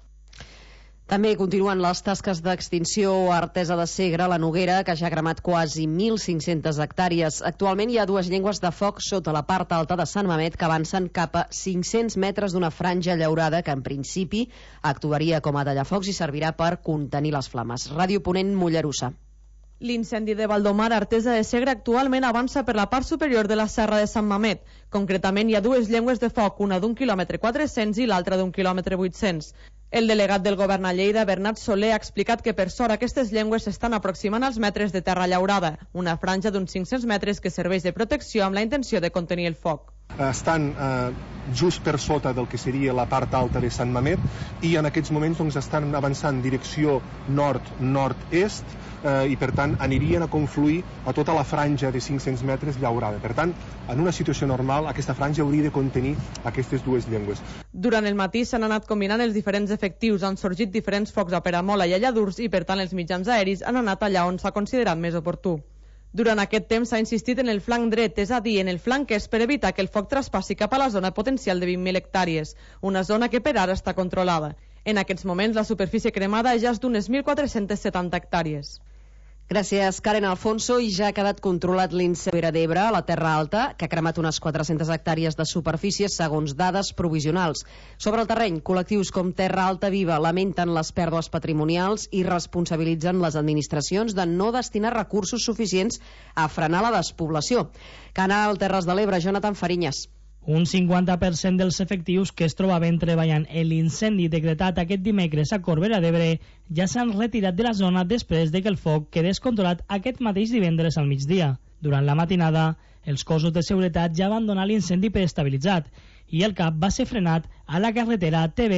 També continuen les tasques d'extinció a Artesa de Segre, la Noguera, que ja ha cremat quasi 1.500 hectàrees. Actualment hi ha 2 llengües de foc sota la part alta de Sant Mamet que avancen cap a 500 metres d'una franja llaurada que, en principi, actuaria com a tallafocs i servirà per contenir les flames. Ràdio Ponent, Mollerussa. L'incendi de Valdomar, Artesa de Segre, actualment avança per la part superior de la serra de Sant Mamet. Concretament, hi ha 2 llengües de foc, una d'1 quilòmetre 400 i l'altra d'1 quilòmetre 800. El delegat del govern a Lleida, Bernat Soler, ha explicat que per sort aquestes llengües s'estan aproximant als metres de terra llaurada, una franja d'uns 500 metres que serveix de protecció amb la intenció de contenir el foc. Estan just per sota del que seria la part alta de Sant Mamet i en aquests moments estan avançant en direcció nord-nord-est i per tant anirien a confluir a tota la franja de 500 metres llaurada. Per tant, en una situació normal aquesta franja hauria de contenir aquestes dues llengües. Durant el matí s'han anat combinant els diferents efectius, han sorgit diferents focs a Peramola i a Lladurs i per tant els mitjans aeris han anat allà on s'ha considerat més oportú. Durant aquest temps s'ha insistit en el flanc dret, és a dir, en el flanc est, per evitar que el foc traspassi cap a la zona potencial de 20.000 hectàrees, una zona que per ara està controlada. En aquests moments la superfície cremada ja és d'unes 1.470 hectàrees. Gràcies, Karen Alfonso. I ja ha quedat controlat l'incendi d'Ebre a la Terra Alta, que ha cremat unes 400 hectàrees de superfície segons dades provisionals. Sobre el terreny, col·lectius com Terra Alta Viva lamenten les pèrdues patrimonials i responsabilitzen les administracions de no destinar recursos suficients a frenar la despoblació. Canal Terres de l'Ebre, Jonathan Farinyes. Un 50% dels efectius que es trobaven treballant en l'incendi decretat aquest dimecres a Corbera d'Ebre ja s'han retirat de la zona després de que el foc quedés controlat aquest mateix divendres al migdia. Durant la matinada, els cossos de seguretat ja van donar l'incendi preestabilitzat i el cap va ser frenat a la carretera TB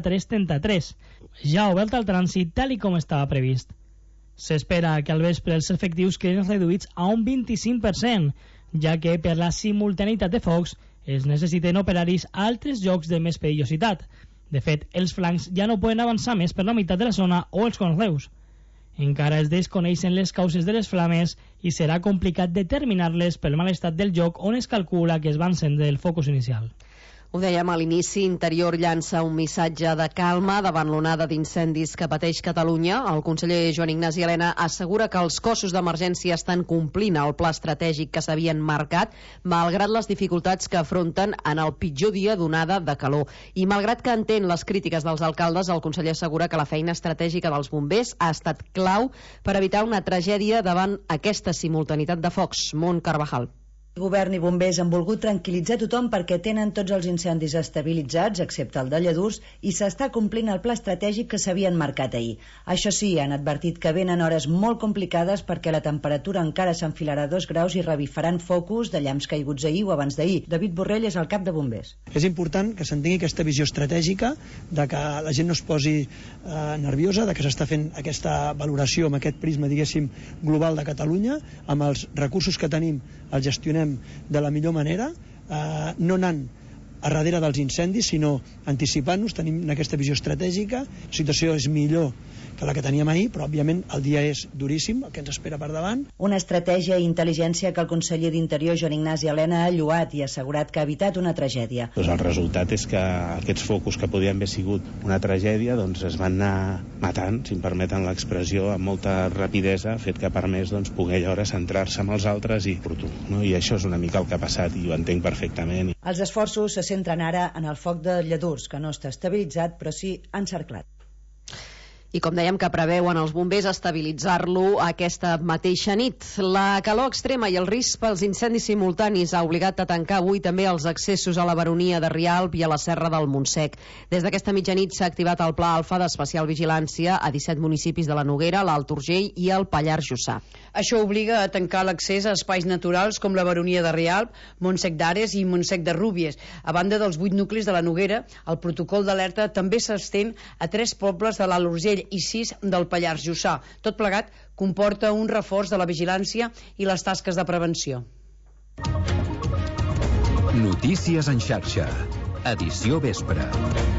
7333, ja obert al trànsit tal i com estava previst. S'espera que al vespre els efectius quedin reduïts a un 25%, ja que per la simultaneïtat de focs es necessiten operaris a altres llocs de més perillositat. De fet, els flancs ja no poden avançar més per la meitat de la zona o els conreus. Encara es desconeixen les causes de les flames i serà complicat determinar-les pel mal estat del lloc on es calcula que es va encendre el focus inicial. Ho dèiem a l'inici, Interior llança un missatge de calma davant l'onada d'incendis que pateix Catalunya. El conseller Joan Ignasi Elena assegura que els cossos d'emergència estan complint el pla estratègic que s'havien marcat, malgrat les dificultats que afronten en el pitjor dia d'onada de calor. I malgrat que entén les crítiques dels alcaldes, el conseller assegura que la feina estratègica dels bombers ha estat clau per evitar una tragèdia davant aquesta simultaneïtat de focs. Mont Carvajal. Govern i bombers han volgut tranquil·litzar tothom perquè tenen tots els incendis estabilitzats, excepte el de Lladurs, i s'està complint el pla estratègic que s'havien marcat ahir. Això sí, han advertit que venen hores molt complicades perquè la temperatura encara s'enfilarà 2 graus i revifaran focus de llamps caiguts ahir o abans d'ahir. David Borrell és el cap de bombers. És important que s'entengui aquesta visió estratègica, de que la gent no es posi nerviosa, de que s'està fent aquesta valoració amb aquest prisma, diguéssim, global de Catalunya, amb els recursos que tenim els gestionem de la millor manera, no anant a darrere dels incendis, sinó anticipant-nos, tenim aquesta visió estratègica. La situació és millor que la que teníem ahir, però òbviament el dia és duríssim, el que ens espera per davant. Una estratègia i intel·ligència que el conseller d'Interior, Joan Ignasi Elena, ha lloat i ha assegurat que ha evitat una tragèdia. Doncs el resultat és que aquests focus que podien haver sigut una tragèdia doncs es van anar matant, si em permeten l'expressió, amb molta rapidesa, fet que ha permès poder alhora centrar-se en els altres i no? I això és una mica el que ha passat i ho entenc perfectament. Els esforços se centren ara en el foc de Lladurs, que no està estabilitzat però sí encerclat. I com dèiem que preveuen els bombers estabilitzar-lo aquesta mateixa nit. La calor extrema i el risc pels incendis simultanis ha obligat a tancar avui també els accessos a la baronia de Rialb i a la Serra del Montsec. Des d'aquesta mitjanit s'ha activat el Pla Alfa d'especial vigilància a 17 municipis de la Noguera, l'Alt Urgell i el Pallars Jussà. Això obliga a tancar l'accés a espais naturals com la baronia de Rialb, Montsec d'Ares i Montsec de Rúbies. A banda dels 8 nuclis de la Noguera, el protocol d'alerta també s'estén a 3 pobles de l'Alt Urgell i 6 del Pallars Jussà. Tot plegat comporta un reforç de la vigilància i les tasques de prevenció. Notícies en xarxa. Edició vespre.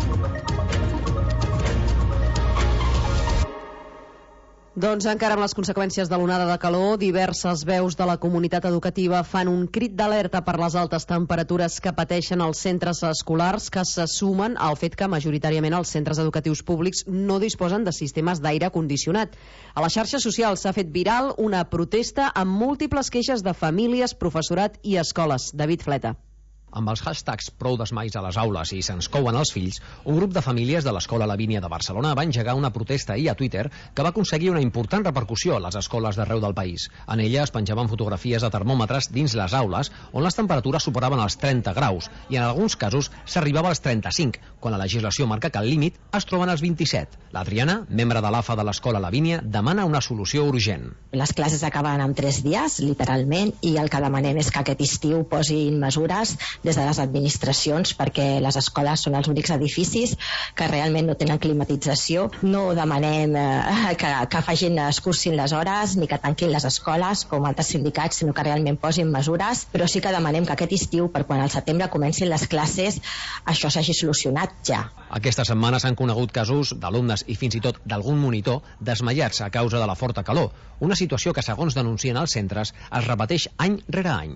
Doncs encara amb les conseqüències de l'onada de calor, diverses veus de la comunitat educativa fan un crit d'alerta per les altes temperatures que pateixen els centres escolars, que se sumen al fet que majoritàriament els centres educatius públics no disposen de sistemes d'aire condicionat. A les xarxes socials s'ha fet viral una protesta amb múltiples queixes de famílies, professorat i escoles. David Fleta. Amb els hashtags prou desmais a les aules i se'ns couen els fills, un grup de famílies de l'Escola Lavínia de Barcelona va engegar una protesta ahir a Twitter que va aconseguir una important repercussió a les escoles d'arreu del país. En ella es penjaven fotografies de termòmetres dins les aules on les temperatures superaven els 30 graus i en alguns casos s'arribava als 35, quan la legislació marca que el límit es troba en els 27. L'Adriana, membre de l'AFA de l'Escola Lavínia, demana una solució urgent. Les classes acaben en 3 dies, literalment, i el que demanem és que aquest estiu posin mesures des de les administracions, perquè les escoles són els únics edificis que realment no tenen climatització. No demanem que facin, es cursin les hores ni que tanquin les escoles com altres sindicats, sinó que realment posin mesures, però sí que demanem que aquest estiu, per quan al setembre comencin les classes, això s'hagi solucionat ja. Aquesta setmana s'han conegut casos d'alumnes i fins i tot d'algun monitor desmaiats a causa de la forta calor, una situació que, segons denuncien els centres, es repeteix any rere any.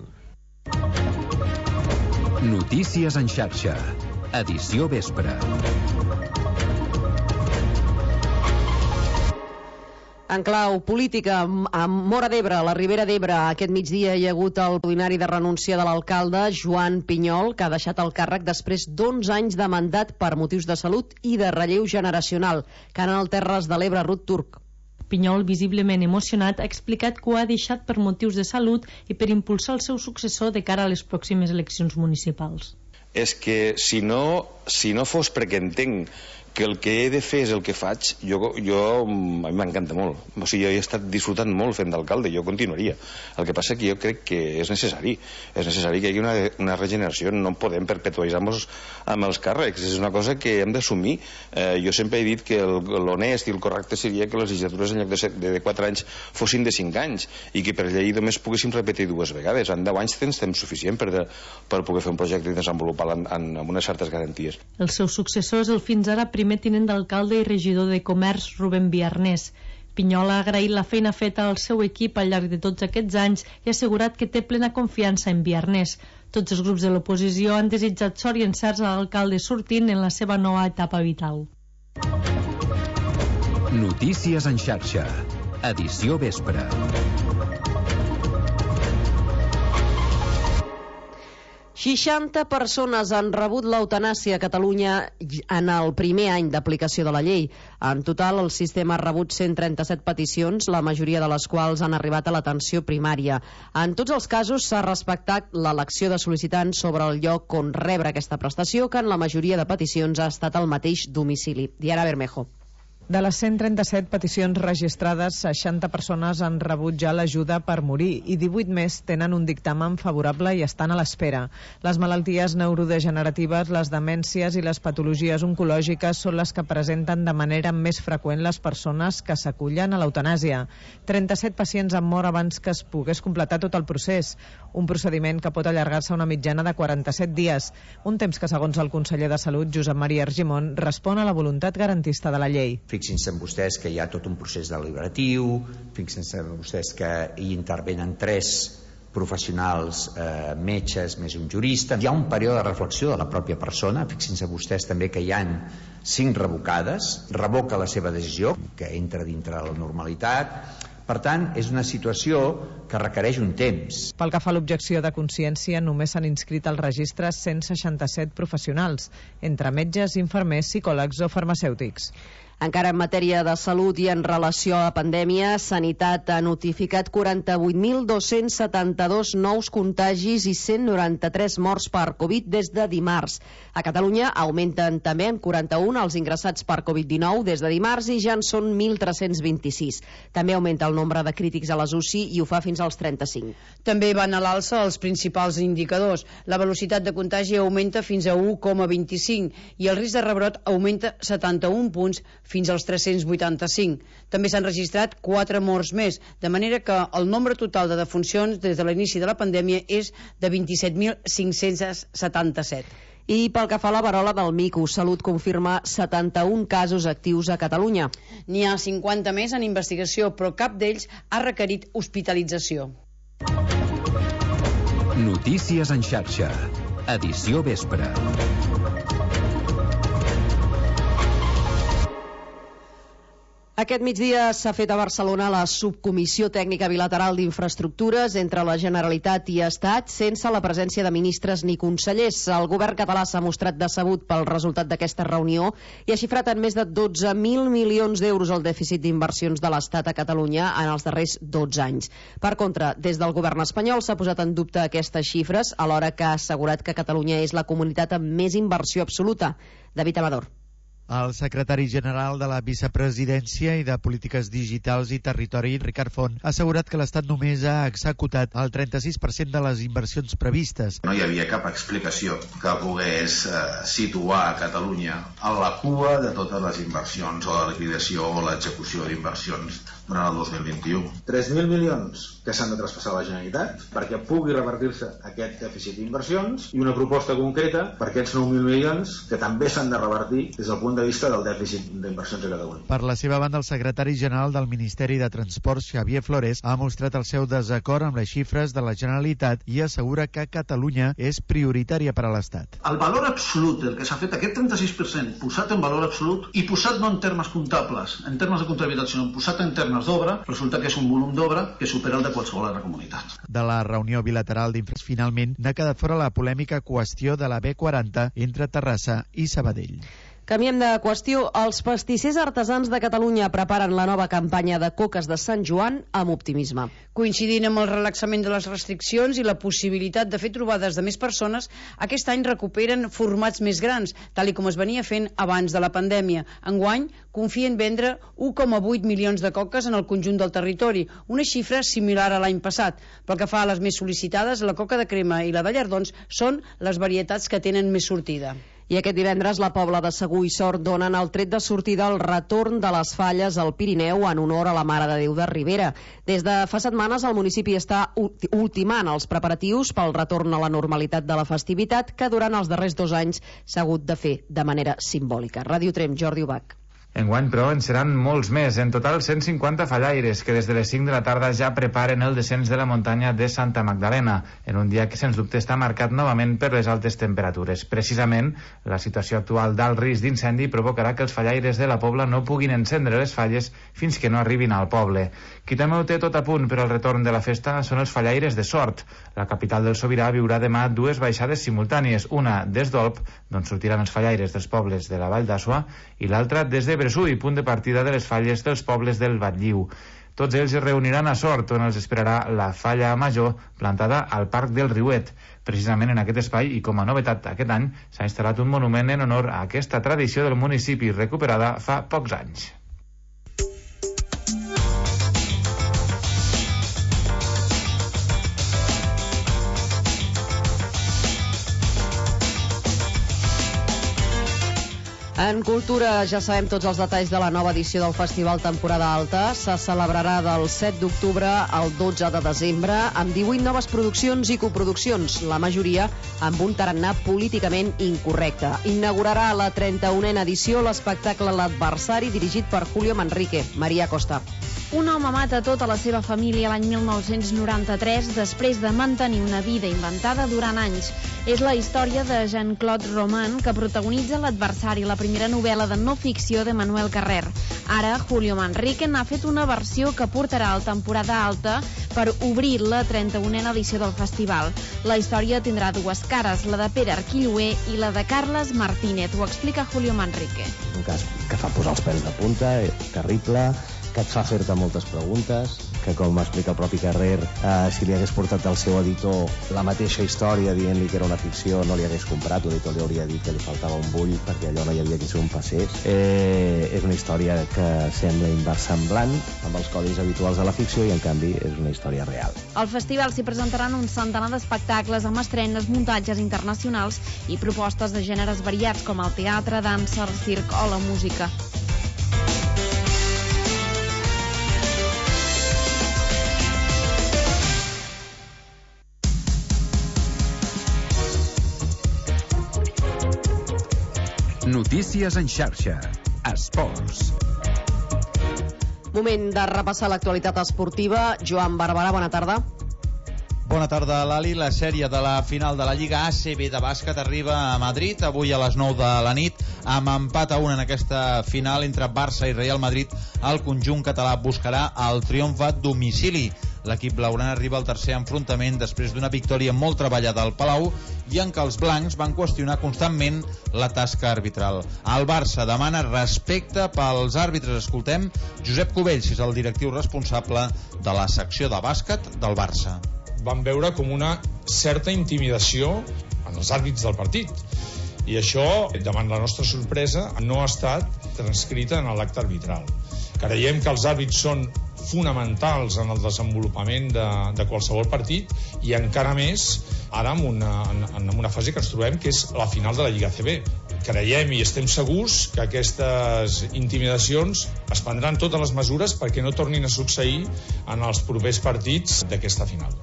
Notícies en xarxa. Edició vespre. En clau política, a Móra d'Ebre, a la Ribera d'Ebre, aquest migdia hi ha hagut el plenari de renúncia de l'alcalde Joan Pinyol, que ha deixat el càrrec després d'11 anys de mandat per motius de salut i de relleu generacional. Canal Terres de l'Ebre, Ruth Turc. Pinyol, visiblement emocionat, ha explicat que ho ha deixat per motius de salut i per impulsar el seu successor de cara a les pròximes eleccions municipals. És que si no fos perquè entenc que el que he de fer és el que faig, a mi m'encanta molt. O sigui, jo he estat disfrutant molt fent d'alcalde, jo continuaria. El que passa és que jo crec que és necessari que hi hagi una regeneració, no podem perpetuar-nos amb els càrrecs, és una cosa que hem d'assumir. Jo sempre he dit que l'honest i el correcte seria que les legislatures en lloc de 4 anys fossin de 5 anys i que per llei només poguéssim repetir 2 vegades. En 10 anys tens temps suficient per poder fer un projecte i desenvolupar-lo amb unes certes garanties. El seu successor és el fins ara primer tinent d'alcalde i regidor de Comerç, Rubén Viarnés. Pinyol ha agraït la feina feta al seu equip al llarg de tots aquests anys i ha assegurat que té plena confiança en Viarnés. Tots els grups de l'oposició han desitjat sort i encerts a l'alcalde sortint en la seva nova etapa vital. Notícies en xarxa. Edició vespre. $60 persones han rebut l'eutanàsia a Catalunya en el primer any d'aplicació de la llei. En total, el sistema ha rebut 137 peticions, la majoria de les quals han arribat a l'atenció primària. En tots els casos s'ha respectat l'elecció de sol·licitants sobre el lloc on rebre aquesta prestació, que en la majoria de peticions ha estat al mateix domicili. Diana Bermejo. De les 137 peticions registrades, 60 persones han rebut ja l'ajuda per morir i 18 més tenen un dictamen favorable i estan a l'espera. Les malalties neurodegeneratives, les demències i les patologies oncològiques són les que presenten de manera més freqüent les persones que s'acullen a l'eutanàsia. 37 pacients han mort abans que es pogués completar tot el procés, un procediment que pot allargar-se una mitjana de 47 dies, un temps que, segons el conseller de Salut, Josep Maria Argimon, respon a la voluntat garantista de la llei. Fixin-se en vostès que hi ha tot un procés deliberatiu, fixin-se en vostès que hi intervenen 3 professionals, metges més un jurista. Hi ha un període de reflexió de la pròpia persona, fixin-se vostès també que hi han 5 revocades, revoca la seva decisió, que entra dintre de la normalitat. Per tant, és una situació que requereix un temps. Pel que fa a l'objecció de consciència, només s'han inscrit al registre 167 professionals, entre metges, infermers, psicòlegs o farmacèutics. Encara en matèria de salut i en relació a la pandèmia, Sanitat ha notificat 48.272 nous contagis i 193 morts per Covid des de dimarts. A Catalunya augmenten també en 41 els ingressats per Covid-19 des de dimarts i ja en són 1.326. També augmenta el nombre de crítics a les UCI i ho fa fins als 35. També van a l'alça els principals indicadors. La velocitat de contagi augmenta fins a 1,25 i el risc de rebrot augmenta 71 punts fins als 385. També s'han registrat 4 morts més, de manera que el nombre total de defuncions des de l'inici de la pandèmia és de 27.577. I pel que fa a la verola del mico, Salut confirma 71 casos actius a Catalunya. N'hi ha 50 més en investigació, però cap d'ells ha requerit hospitalització. Notícies en xarxa. Edició vespre. Aquest migdia s'ha fet a Barcelona la subcomissió tècnica bilateral d'infraestructures entre la Generalitat i Estat sense la presència de ministres ni consellers. El govern català s'ha mostrat decebut pel resultat d'aquesta reunió i ha xifrat en més de 12.000 milions d'euros el dèficit d'inversions de l'Estat a Catalunya en els darrers 12 anys. Per contra, des del govern espanyol s'ha posat en dubte aquestes xifres, alhora que ha assegurat que Catalunya és la comunitat amb més inversió absoluta. David Amador. El secretari general de la Vicepresidència i de Polítiques Digitals i Territori, Ricard Font, ha assegurat que l'Estat només ha executat el 36% de les inversions previstes. No hi havia cap explicació que pogués situar a Catalunya a la cua de totes les inversions o la liquidació o l'execució d'inversions durant el 2021. 3.000 milions que s'han de traspassar a la Generalitat perquè pugui revertir-se aquest dèficit d'inversions i una proposta concreta per aquests 9.000 milions que també s'han de revertir des del punt de vista del dèficit d'inversions a Catalunya. Per la seva banda, el secretari general del Ministeri de Transports, Xavier Flores, ha mostrat el seu desacord amb les xifres de la Generalitat i assegura que Catalunya és prioritària per a l'Estat. El valor absolut del que s'ha fet, aquest 36%, posat en valor absolut i posat no en termes comptables, en termes de comptabilitat, sinó posat en termes d'obra, resulta que és un volum d'obra que supera el de qualsevol altra comunitat. De la reunió bilateral d'infraestructures, finalment, n'ha quedat fora la polèmica qüestió de la B40 entre Terrassa i Sabadell. Canviem de qüestió. Els pastissers artesans de Catalunya preparen la nova campanya de coques de Sant Joan amb optimisme. Coincidint amb el relaxament de les restriccions i la possibilitat de fer trobades de més persones, aquest any recuperen formats més grans, tal com es venia fent abans de la pandèmia. Enguany, confien vendre 1,8 milions de coques en el conjunt del territori, una xifra similar a l'any passat. Pel que fa a les més sol·licitades, la coca de crema i la de llardons són les varietats que tenen més sortida. I aquest divendres la Pobla de Segur i Sort donen el tret de sortida al retorn de les falles al Pirineu en honor a la Mare de Déu de Ribera. Des de fa setmanes el municipi està ultimant els preparatius pel retorn a la normalitat de la festivitat que durant els darrers 2 anys s'ha hagut de fer de manera simbòlica. Ràdio Trem, Jordi Ubach. Enguany, però, en seran molts més. En total, 150 fallaires que des de les 5 de la tarda ja preparen el descens de la muntanya de Santa Magdalena, en un dia que, sens dubte, està marcat novament per les altes temperatures. Precisament, la situació actual d'alt risc d'incendi provocarà que els fallaires de la Pobla no puguin encendre les falles fins que no arribin al poble. Qui també ho té tot a punt per al retorn de la festa són els fallaires de Sort. La capital del Sobirà viurà demà 2 baixades simultànies, una des d'Olp, d'on sortiran els fallaires dels pobles de la Vall d'Asua, i l'altra des de Bressull, punt de partida de les falles dels pobles del Batlliu. Tots ells es reuniran a Sort, on els esperarà la falla major plantada al Parc del Riuet. Precisament en aquest espai, i com a novetat aquest any, s'ha instal·lat un monument en honor a aquesta tradició del municipi recuperada fa pocs anys. En cultura ja sabem tots els detalls de la nova edició del Festival Temporada Alta. Se celebrarà del 7 d'octubre al 12 de desembre amb 18 noves produccions i coproduccions, la majoria amb un tarannà políticament incorrecte. Inaugurarà la 31a edició l'espectacle L'adversari, dirigit per Julio Manrique. Maria Costa. Un home mata tota la seva família l'any 1993 després de mantenir una vida inventada durant anys. És la història de Jean-Claude Roman, que protagonitza L'adversari, la primera novel·la de no ficció de Manuel Carrer. Ara, Julio Manrique n'ha fet una versió que portarà a la temporada alta per obrir la 31a edició del festival. La història tindrà 2 cares, la de Pere Arquilloé i la de Carles Martínez. Ho explica Julio Manrique. Un cas que fa posar els pèls de punta, terrible, que et fa fer-te moltes preguntes, que com explica el propi Carrer, si li hagués portat al seu editor la mateixa història dient-li que era una ficció, no li hagués comprat, l'editor li hauria dit que li faltava un bull perquè allò no hi havia qui s'ho passés. És una història que sembla inversemblant amb els codis habituals de la ficció i en canvi és una història real. Al festival s'hi presentaran un centenar d'espectacles amb estrenes, muntatges internacionals i propostes de gèneres variats com el teatre, dansa, el circ o la música. Notícies en xarxa. Esports. Moment de repassar l'actualitat esportiva. Joan Barberà, bona tarda. Bona tarda, Lali. La sèrie de la final de la Lliga ACB de bàsquet arriba a Madrid avui a les 9 de la nit amb empat a 1 en aquesta final entre Barça i Real Madrid. El conjunt català buscarà el triomf a domicili. L'equip blaugrana arriba al tercer enfrontament després d'una victòria molt treballada al Palau i en què els blancs van qüestionar constantment la tasca arbitral. El Barça demana respecte pels àrbitres. Escoltem Josep Cubells, que és el directiu responsable de la secció de bàsquet del Barça. Vam veure com una certa intimidació en els àrbits del partit. I això, davant la nostra sorpresa, no ha estat transcrita en l'acte arbitral. Creiem que els àrbits són fonamentals en el desenvolupament de qualsevol partit i encara més ara en una fase que ens trobem, que és la final de la Lliga ACB. Creiem i estem segurs que aquestes intimidacions es prendran totes les mesures perquè no tornin a succeir en els propers partits d'aquesta final.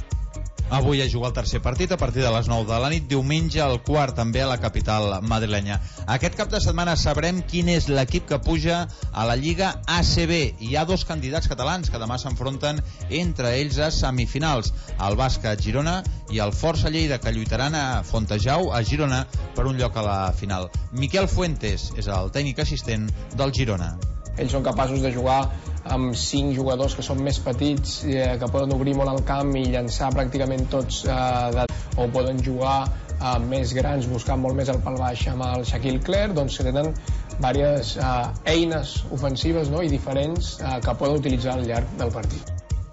Avui es juga el tercer partit a partir de les 9 de la nit, diumenge el quart també a la capital madrilenya. Aquest cap de setmana sabrem quin és l'equip que puja a la Lliga ACB. Hi ha dos candidats catalans que demà s'enfronten entre ells a semifinals, el Bàsquet Girona i el Força Lleida, que lluitaran a Fontejau, a Girona, per un lloc a la final. Miquel Fuentes és el tècnic assistent del Girona. Ells són capaços de jugar amb 5 jugadors que són més petits, que poden obrir molt el camp i llançar pràcticament tots, o poden jugar més grans, buscant molt més el pal baix amb el Shaquille Clerc, doncs que tenen diverses eines ofensives, no?, i diferents que poden utilitzar al llarg del partit.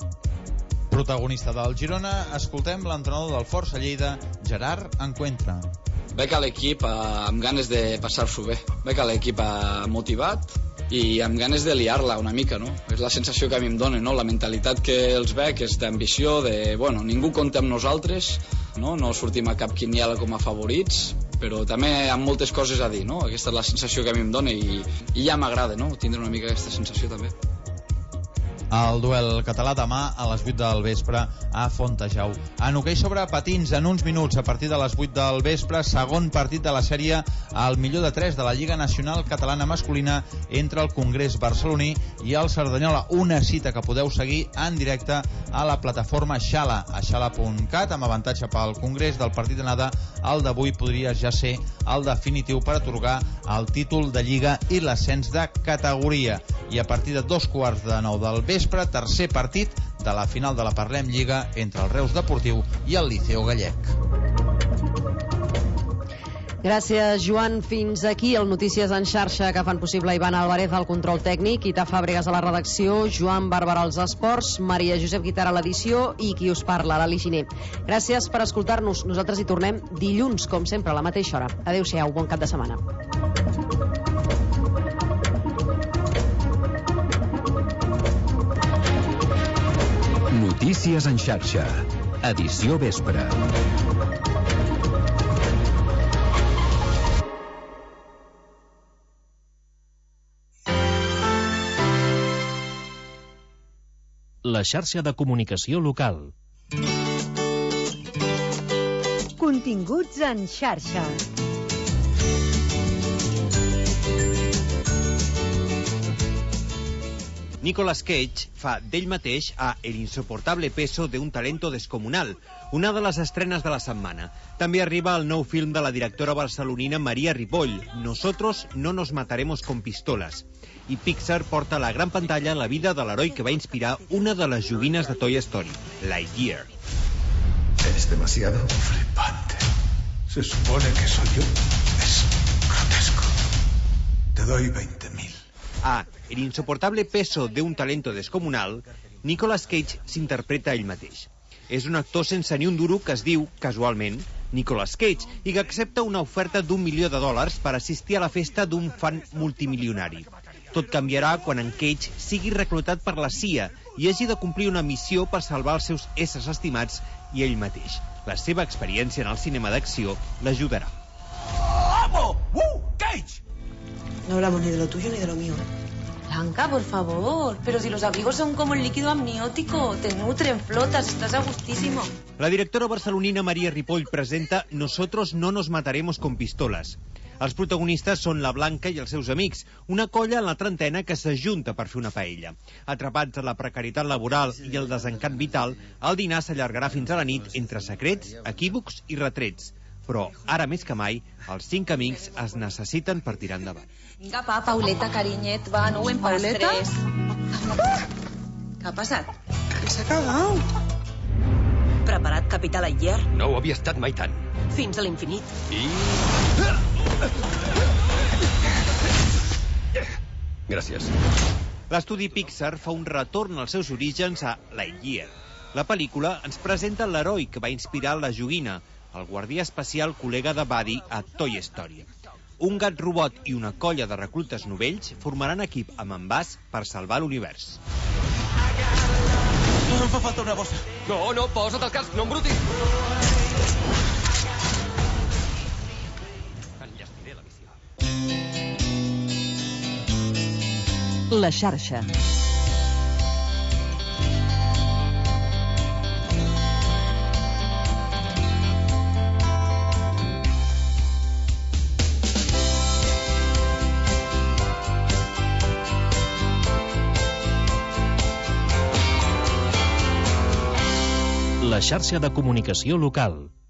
Protagonista del Girona, escoltem l'entrenador del Força Lleida, Gerard Encuentra. Veig a l'equip amb ganes de passar-s'ho bé, veig a l'equip motivat i amb ganes de liar-la una mica, no? És la sensació que a mi em dona, no? La mentalitat que els veig és d'ambició, de, bueno, ningú compta amb nosaltres, no? No sortim a cap quiniela com a favorits, però també amb moltes coses a dir, no? Aquesta és la sensació que a mi em dona i ja m'agrada, no? Tindre una mica aquesta sensació també. El duel català demà a les 8 del vespre a Fontejau. En hoquei sobre patins, en uns minuts, a partir de les 8 del vespre, segon partit de la sèrie al millor de 3 de la Lliga Nacional Catalana Masculina entre el Congrés Barceloní i el Cerdanyola. Una cita que podeu seguir en directe a la plataforma Xala, a xala.cat, amb avantatge pel Congrés. Del partit d'anada, el d'avui podria ja ser el definitiu per atorgar el títol de Lliga i l'ascens de categoria. I a partir de 2:15 del vespre, tercer partit de la final de la Parlem Lliga entre el Reus Deportiu i el Liceo Gallec. Gràcies, Joan. Fins aquí el Notícies en xarxa que fan possible Ivan Álvarez al control tècnic, Ita Fàbregas a la redacció, Joan Bàrbara als esports, Maria Josep Guitar a l'edició i qui us parla, l'Ali Giner. Gràcies per escoltar-nos. Nosaltres hi tornem dilluns, com sempre, a la mateixa hora. Adéu-siau, bon cap de setmana. Notícies en xarxa. Edició vespre. La xarxa de comunicació local. Continguts en xarxa. Nicolas Cage fa d'ell mateix a El insoportable peso de un talento descomunal, una de les estrenes de la setmana. També arriba el nou film de la directora barcelonina Maria Ripoll, Nosotros no nos mataremos con pistolas. I Pixar porta a la gran pantalla la vida de l'heroi que va inspirar una de les joguines de Toy Story, Lightyear. Es demasiado flipante. Se supone que soy yo. Es grotesco. Te doy 20.000. A El insoportable peso de un talento descomunal, Nicolas Cage s'interpreta ell mateix. És un actor sense ni un duro que es diu, casualment, Nicolas Cage, i que accepta una oferta $1 milió per assistir a la festa d'un fan multimilionari. Tot canviarà quan en Cage sigui reclutat per la CIA i hagi de complir una missió per salvar els seus éssers estimats i ell mateix. La seva experiència en el cinema d'acció l'ajudarà. ¡Vamos! ¡Cage! No hablamos ni de lo tuyo ni de lo mío. Blanca, por favor, pero si los abrigos son como el líquido amniótico, te nutren, flotas, estás a gustísimo. La directora barcelonina Maria Ripoll presenta Nosotros no nos mataremos con pistolas. Els protagonistes són la Blanca i els seus amics, una colla en la trentena que s'ajunta per fer una paella. Atrapats a la precarietat laboral i el desencant vital, el dinar s'allargarà fins a la nit entre secrets, equívocs i retrets. Però, ara més que mai, els 5 amics es necessiten per tirar endavant. Vinga, pa, Pauleta, carinyet, va, no ho empastres. Què ha passat? S'ha cagat. Preparat, capital Ayer? No ho havia estat mai tant. Fins a l'infinit. I... Gràcies. L'estudi Pixar fa un retorn als seus orígens a Lightyear. La pel·lícula ens presenta l'heroi que va inspirar la joguina, el guardià espacial col·lega de Buddy a Toy Story. Un gat robot i una colla de reclutes novells formaran equip amb en Buzz per salvar l'univers. Em fa falta una bossa. No, posa't el casc, no embrutis. Enllestiré la visió. La xarxa. La xarxa de comunicació local.